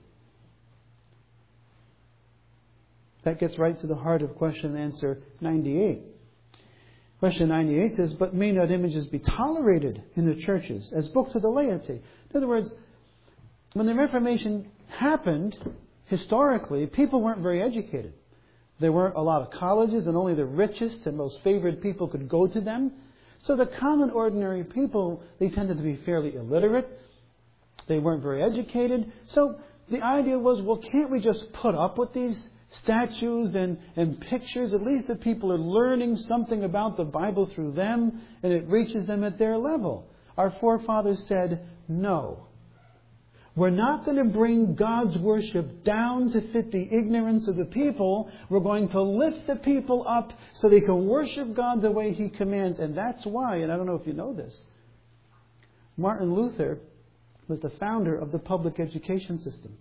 That gets right to the heart of question and answer 98. Question 98 says, but may not images be tolerated in the churches as books of the laity? In other words, when the Reformation happened, historically, people weren't very educated. There weren't a lot of colleges, and only the richest and most favored people could go to them. So the common, ordinary people, they tended to be fairly illiterate. They weren't very educated. So the idea was, well, can't we just put up with these statues and pictures? At least the people are learning something about the Bible through them, and it reaches them at their level. Our forefathers said, no. We're not going to bring God's worship down to fit the ignorance of the people. We're going to lift the people up so they can worship God the way He commands. And that's why, and I don't know if you know this, Martin Luther was the founder of the public education system.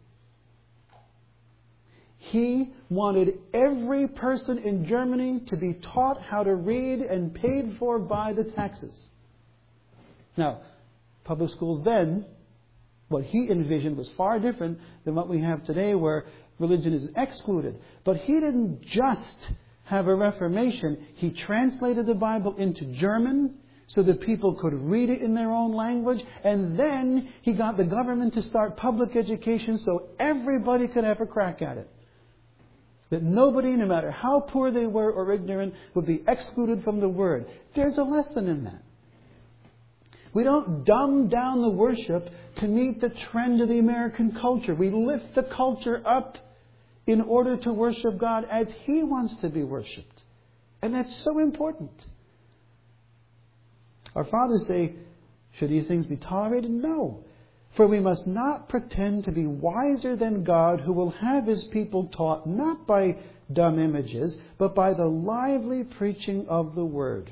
He wanted every person in Germany to be taught how to read and paid for by the taxes. Now, public schools then, what he envisioned was far different than what we have today, where religion is excluded. But he didn't just have a reformation. He translated the Bible into German so that people could read it in their own language. And then he got the government to start public education so everybody could have a crack at it. That nobody, no matter how poor they were or ignorant, would be excluded from the Word. There's a lesson in that. We don't dumb down the worship to meet the trend of the American culture. We lift the culture up in order to worship God as He wants to be worshipped. And that's so important. Our fathers say, should these things be tolerated? No. For we must not pretend to be wiser than God, who will have His people taught not by dumb images, but by the lively preaching of the Word.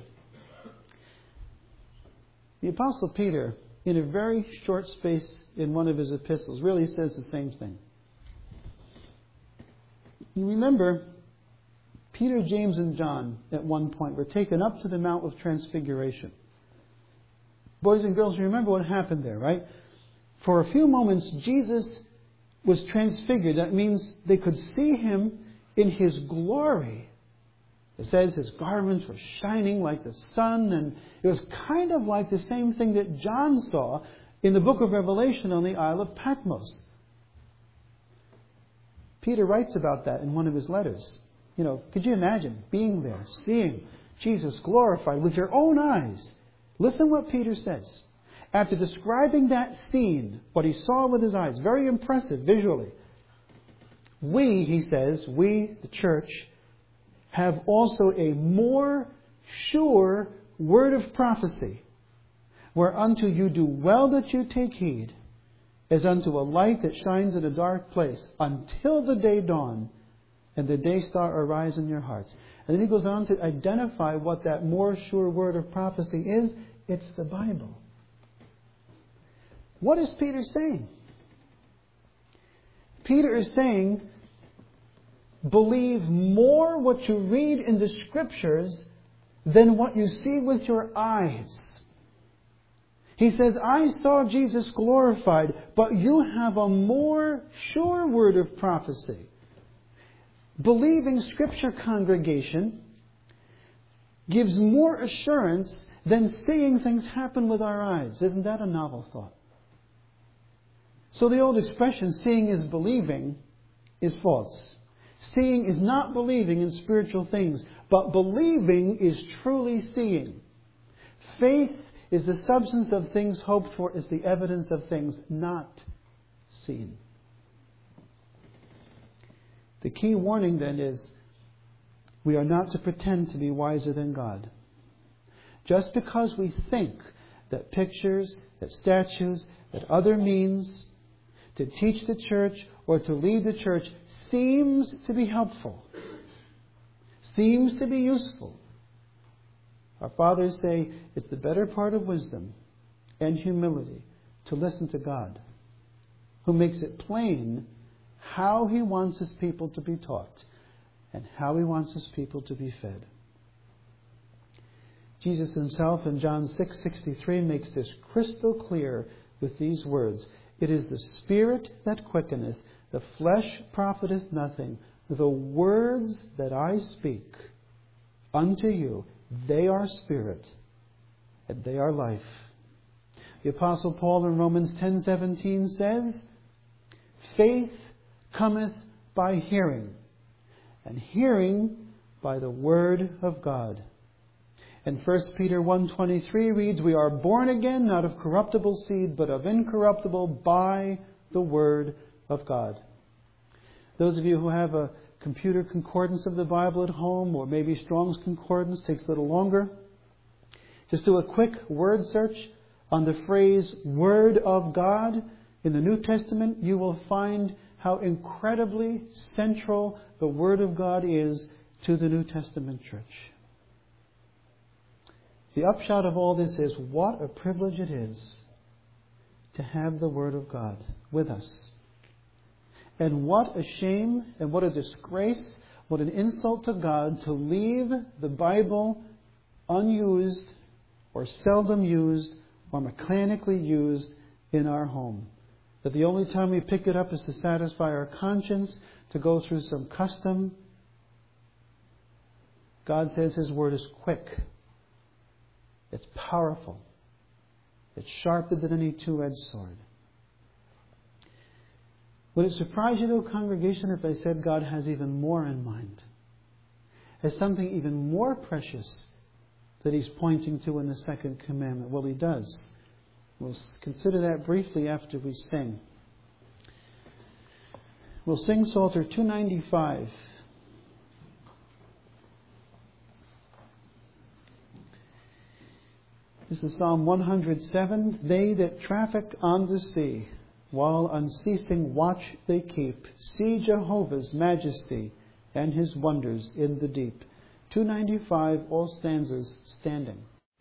The Apostle Peter, in a very short space in one of his epistles, really says the same thing. You remember, Peter, James, and John, at one point, were taken up to the Mount of Transfiguration. Boys and girls, you remember what happened there, right? For a few moments, Jesus was transfigured. That means they could see Him in His glory. It says His garments were shining like the sun, and it was kind of like the same thing that John saw in the book of Revelation on the Isle of Patmos. Peter writes about that in one of his letters. You know, could you imagine being there, seeing Jesus glorified with your own eyes? Listen what Peter says. After describing that scene, what he saw with his eyes, very impressive visually. We, he says, we, the church, have also a more sure word of prophecy, whereunto you do well that you take heed, as unto a light that shines in a dark place, until the day dawn and the day star arise in your hearts. And then he goes on to identify what that more sure word of prophecy is. It's the Bible. What is Peter saying? Peter is saying, believe more what you read in the Scriptures than what you see with your eyes. He says, I saw Jesus glorified, but you have a more sure word of prophecy. Believing Scripture, congregation, gives more assurance than seeing things happen with our eyes. Isn't that a novel thought? So the old expression, seeing is believing, is false. Seeing is not believing in spiritual things, but believing is truly seeing. Faith is the substance of things hoped for, is the evidence of things not seen. The key warning then is, we are not to pretend to be wiser than God. Just because we think that pictures, that statues, that other means to teach the church or to lead the church seems to be helpful, seems to be useful. Our fathers say it's the better part of wisdom and humility to listen to God, who makes it plain how He wants His people to be taught and how He wants His people to be fed. Jesus Himself in John 6:63 makes this crystal clear with these words. It is the Spirit that quickeneth, the flesh profiteth nothing. The words that I speak unto you, they are spirit, and they are life. The Apostle Paul in Romans 10:17 says, faith cometh by hearing, and hearing by the word of God. And 1 Peter 1:23 reads, we are born again, not of corruptible seed, but of incorruptible, by the word of God. Those of you who have a computer concordance of the Bible at home, or maybe Strong's Concordance, takes a little longer, just do a quick word search on the phrase Word of God in the New Testament, you will find how incredibly central the Word of God is to the New Testament church. The upshot of all this is what a privilege it is to have the Word of God with us. And what a shame and what a disgrace, what an insult to God to leave the Bible unused or seldom used or mechanically used in our home. That the only time we pick it up is to satisfy our conscience, to go through some custom. God says His Word is quick. It's powerful. It's sharper than any two-edged sword. Would it surprise you, though, congregation, if I said God has even more in mind? Has something even more precious that He's pointing to in the second commandment? Well, He does. We'll consider that briefly after we sing. We'll sing Psalter 295. This is Psalm 107. They that traffic on the sea, while unceasing watch they keep, see Jehovah's majesty and His wonders in the deep. 295, all stanzas standing.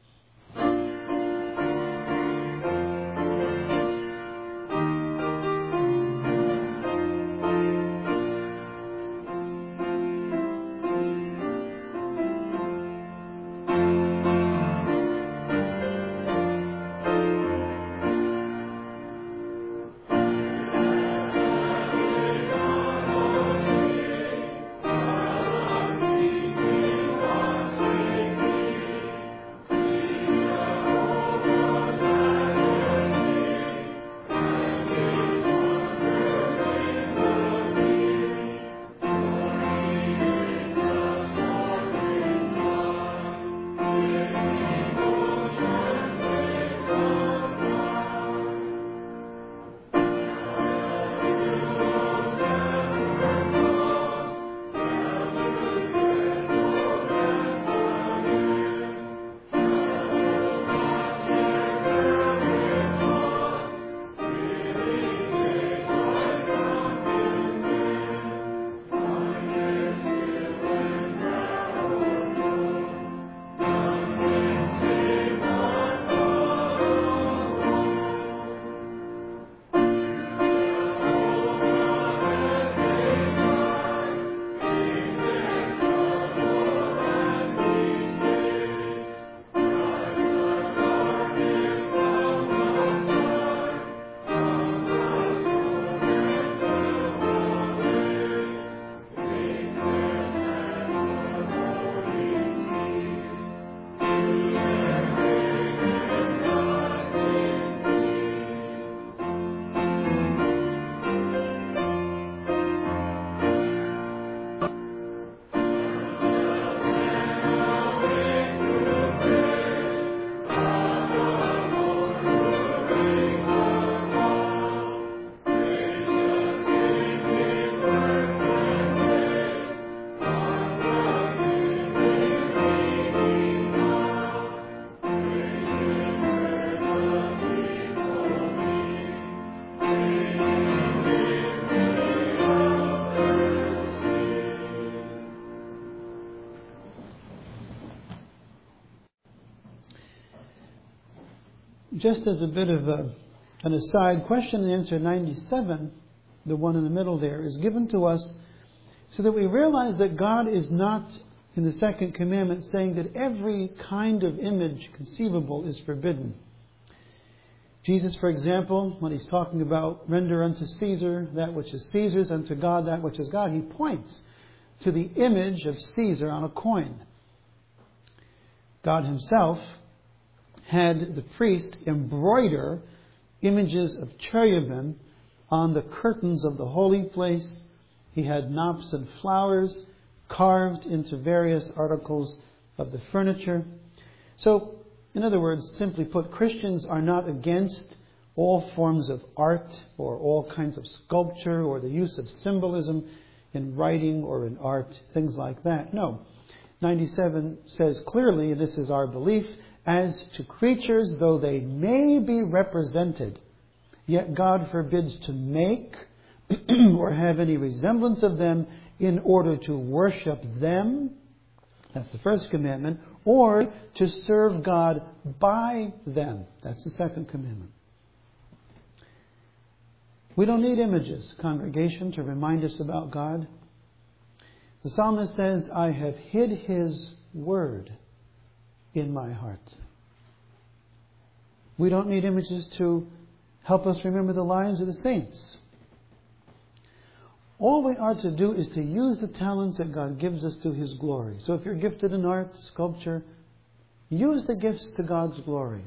Just as a bit of an aside, question and answer 97, the one in the middle there, is given to us so that we realize that God is not, in the second commandment, saying that every kind of image conceivable is forbidden. Jesus, for example, when He's talking about render unto Caesar that which is Caesar's, unto God that which is God, He points to the image of Caesar on a coin. God Himself had the priest embroider images of cherubim on the curtains of the holy place. He had knops and flowers carved into various articles of the furniture. So, in other words, simply put, Christians are not against all forms of art or all kinds of sculpture or the use of symbolism in writing or in art, things like that. No. 97 says clearly, and this is our belief, as to creatures, though they may be represented Yet God forbids to make or have any resemblance of them in order to worship them. That's the first commandment. Or to serve God by them. That's the second commandment. We don't need images, congregation, to remind us about God. The psalmist says, I have hid His word in my heart. We don't need images to help us remember the lives of the saints. All we are to do is to use the talents that God gives us to His glory. So if you're gifted in art, sculpture, use the gifts to God's glory.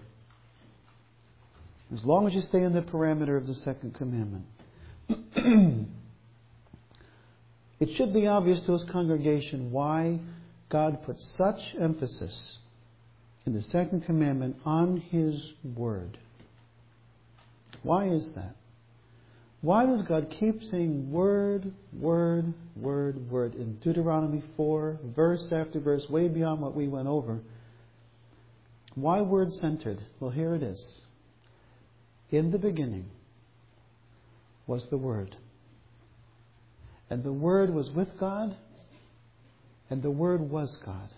As long as you stay in the parameter of the second commandment. It should be obvious to His congregation why God put such emphasis in the second commandment on His word. Why is that? Why does God keep saying word, word, word, word in Deuteronomy 4, verse after verse, way beyond what we went over? Why word-centered? Well, here it is. In the beginning was the Word. And the Word was with God, and the Word was God.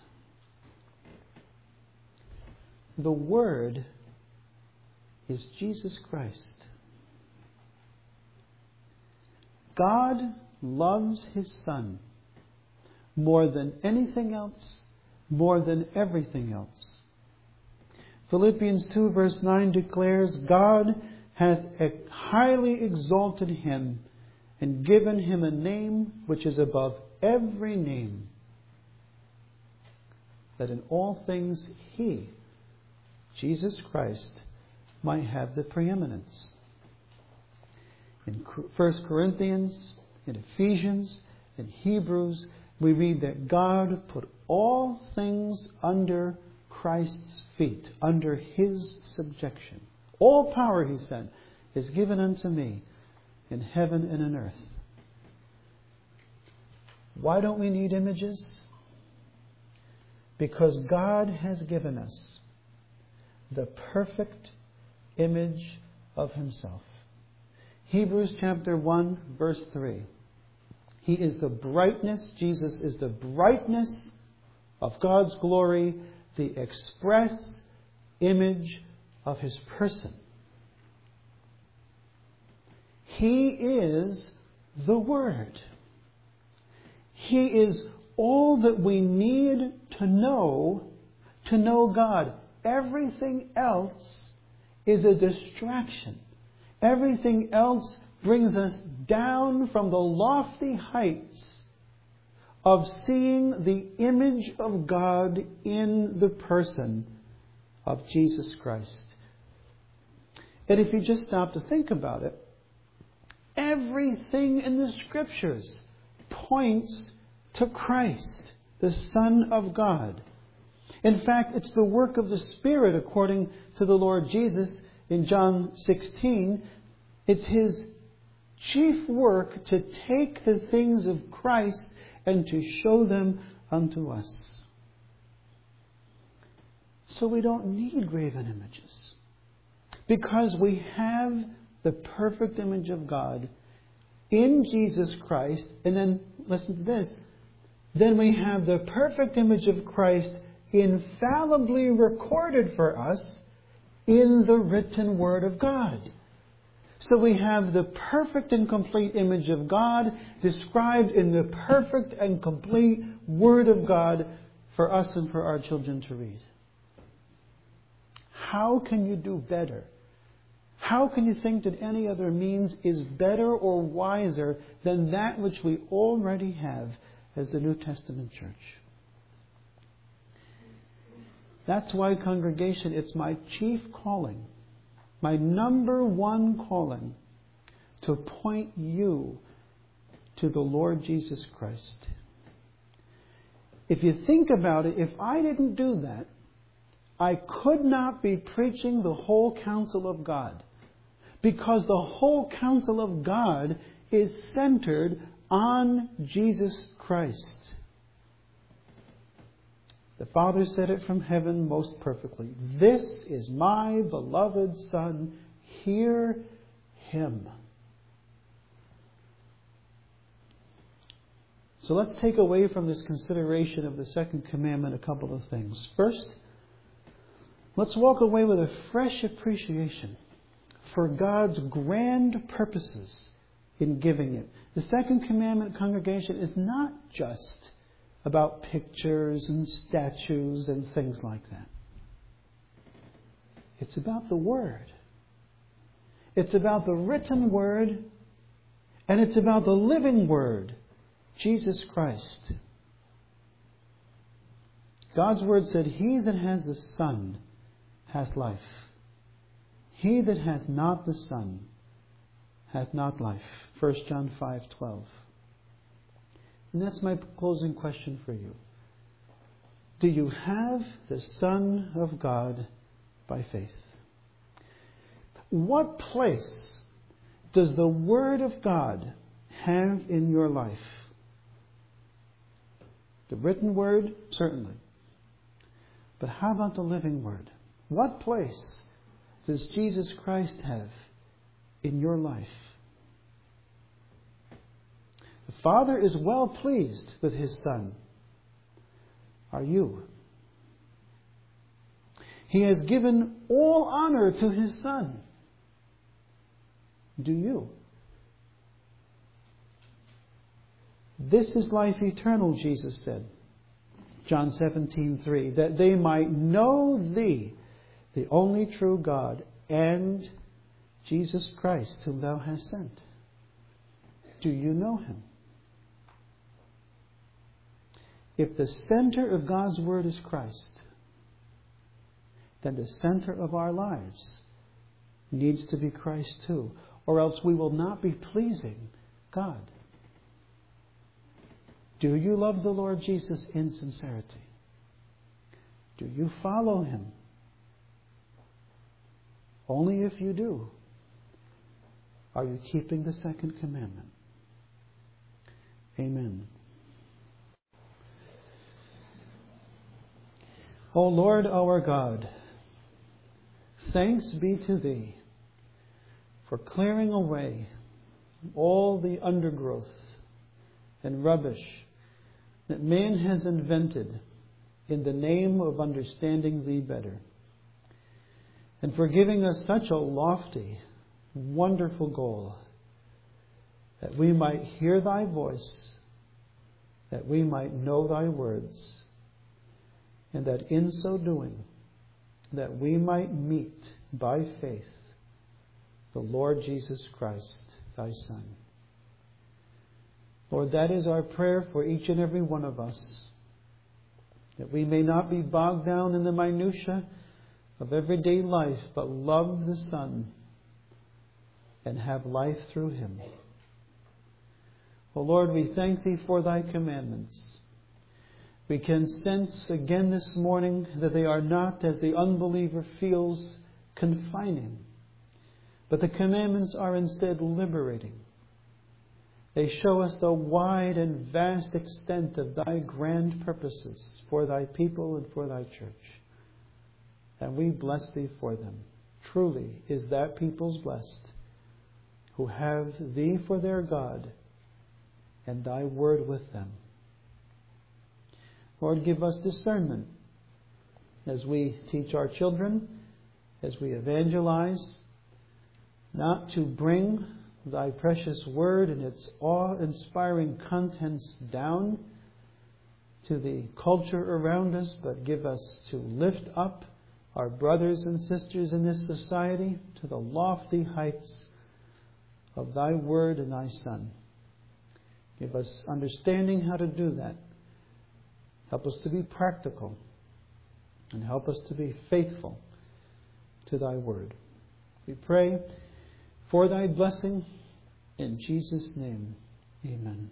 The Word is Jesus Christ. God loves His Son more than anything else, more than everything else. Philippians 2 verse 9 declares, God hath highly exalted Him and given Him a name which is above every name, that in all things He, Jesus Christ, might have the preeminence. In 1 Corinthians, in Ephesians, in Hebrews, we read that God put all things under Christ's feet, under His subjection. All power, He said, is given unto me in heaven and in earth. Why don't we need images? Because God has given us the perfect image of Himself. Hebrews chapter 1, verse 3. He is the brightness, Jesus is the brightness of God's glory, the express image of His person. He is the Word. He is all that we need to know God. Everything else is a distraction. Everything else brings us down from the lofty heights of seeing the image of God in the person of Jesus Christ. And if you just stop to think about it, everything in the Scriptures points to Christ, the Son of God. In fact, it's the work of the Spirit, according to the Lord Jesus in John 16. It's His chief work to take the things of Christ and to show them unto us. So we don't need graven images, because we have the perfect image of God in Jesus Christ. And then, listen to this, then we have the perfect image of Christ infallibly recorded for us in the written Word of God. So we have the perfect and complete image of God described in the perfect and complete Word of God for us and for our children to read. How can you do better? How can you think that any other means is better or wiser than that which we already have as the New Testament church? That's why, congregation, it's my chief calling, my number one calling, to point you to the Lord Jesus Christ. If you think about it, if I didn't do that, I could not be preaching the whole counsel of God. Because the whole counsel of God is centered on Jesus Christ. The Father said it from heaven most perfectly. This is my beloved Son. Hear Him. So let's take away from this consideration of the second commandment a couple of things. First, let's walk away with a fresh appreciation for God's grand purposes in giving it. The second commandment, congregation, is not just about pictures and statues and things like that. It's about the Word. It's about the written Word, and it's about the living Word, Jesus Christ. God's Word said, "He that has the Son hath life. He that hath not the Son hath not life." 1 John 5:12. And that's my closing question for you. Do you have the Son of God by faith? What place does the Word of God have in your life? The written Word, certainly. But how about the living Word? What place does Jesus Christ have in your life? The Father is well pleased with His Son. Are you? He has given all honor to His Son. Do you? This is life eternal, Jesus said. John 17:3, that they might know Thee, the only true God, and Jesus Christ, whom Thou hast sent. Do you know Him? If the center of God's Word is Christ, then the center of our lives needs to be Christ too, or else we will not be pleasing God. Do you love the Lord Jesus in sincerity? Do you follow Him? Only if you do, are you keeping the second commandment. Amen. O Lord our God, thanks be to Thee for clearing away all the undergrowth and rubbish that man has invented in the name of understanding Thee better, and for giving us such a lofty, wonderful goal, that we might hear Thy voice, that we might know Thy words, and that in so doing, that we might meet by faith the Lord Jesus Christ, Thy Son. Lord, that is our prayer for each and every one of us, that we may not be bogged down in the minutiae of everyday life, but love the Son and have life through Him. O Lord, we thank Thee for Thy commandments. We can sense again this morning that they are not, as the unbeliever feels, confining, but the commandments are instead liberating. They show us the wide and vast extent of Thy grand purposes for Thy people and for Thy church. And we bless Thee for them. Truly is that people's blessed, who have Thee for their God and Thy word with them. Lord, give us discernment as we teach our children, as we evangelize, not to bring Thy precious word and its awe-inspiring contents down to the culture around us, but give us to lift up our brothers and sisters in this society to the lofty heights of Thy word and Thy Son. Give us understanding how to do that. Help us to be practical, and help us to be faithful to Thy word. We pray for Thy blessing in Jesus' name. Amen.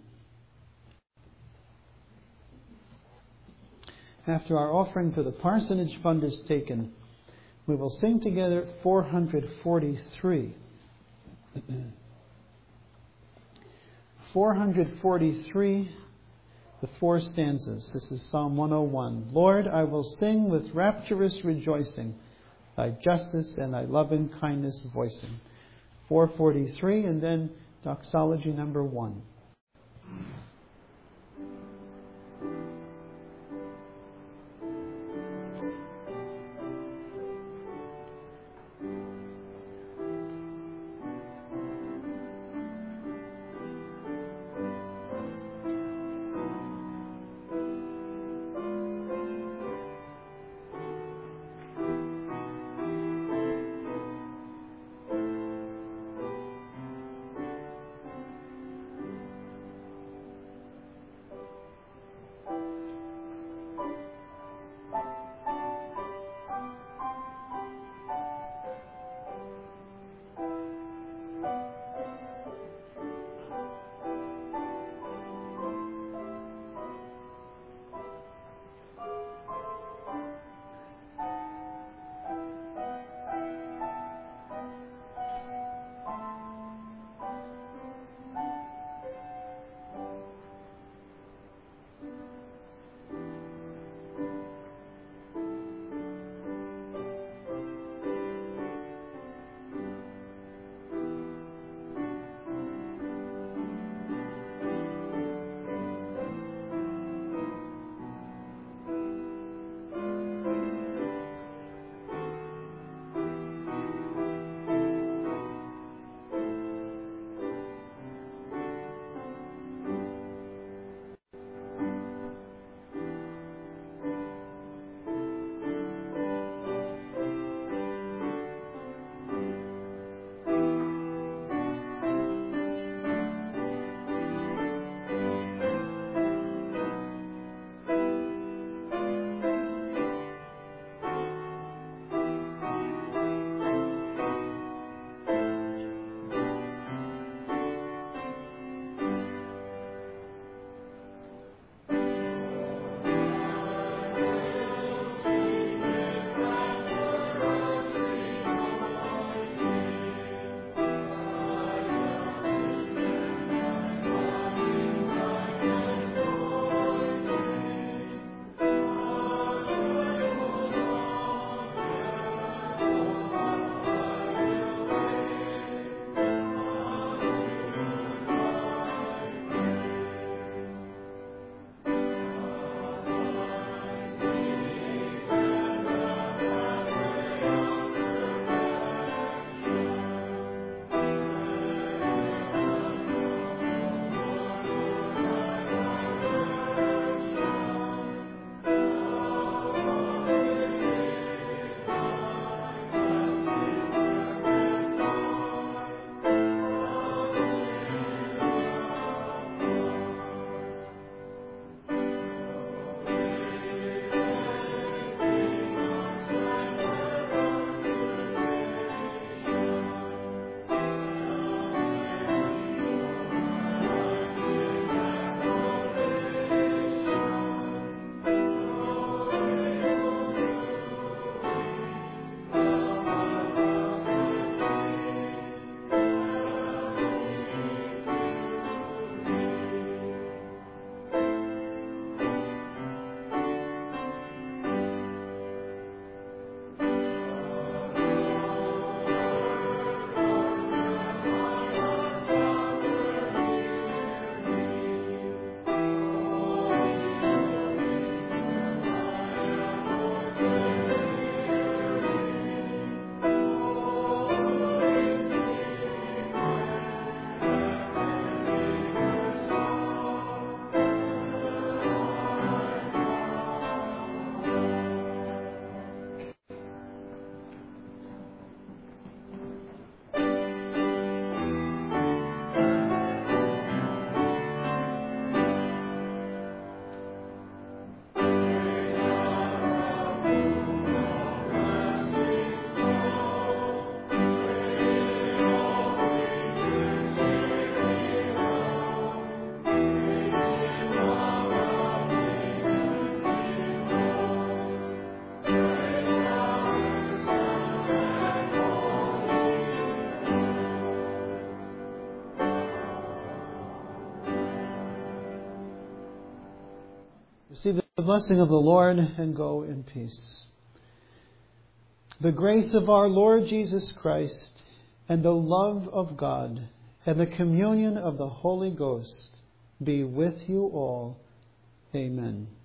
After our offering for the parsonage fund is taken, we will sing together 443. 443, the four stanzas. This is Psalm 101. Lord, I will sing with rapturous rejoicing, Thy justice and Thy loving kindness voicing. 443, and then doxology number 1. Receive the blessing of the Lord and go in peace. The grace of our Lord Jesus Christ and the love of God, and the communion of the Holy Ghost be with you all. Amen.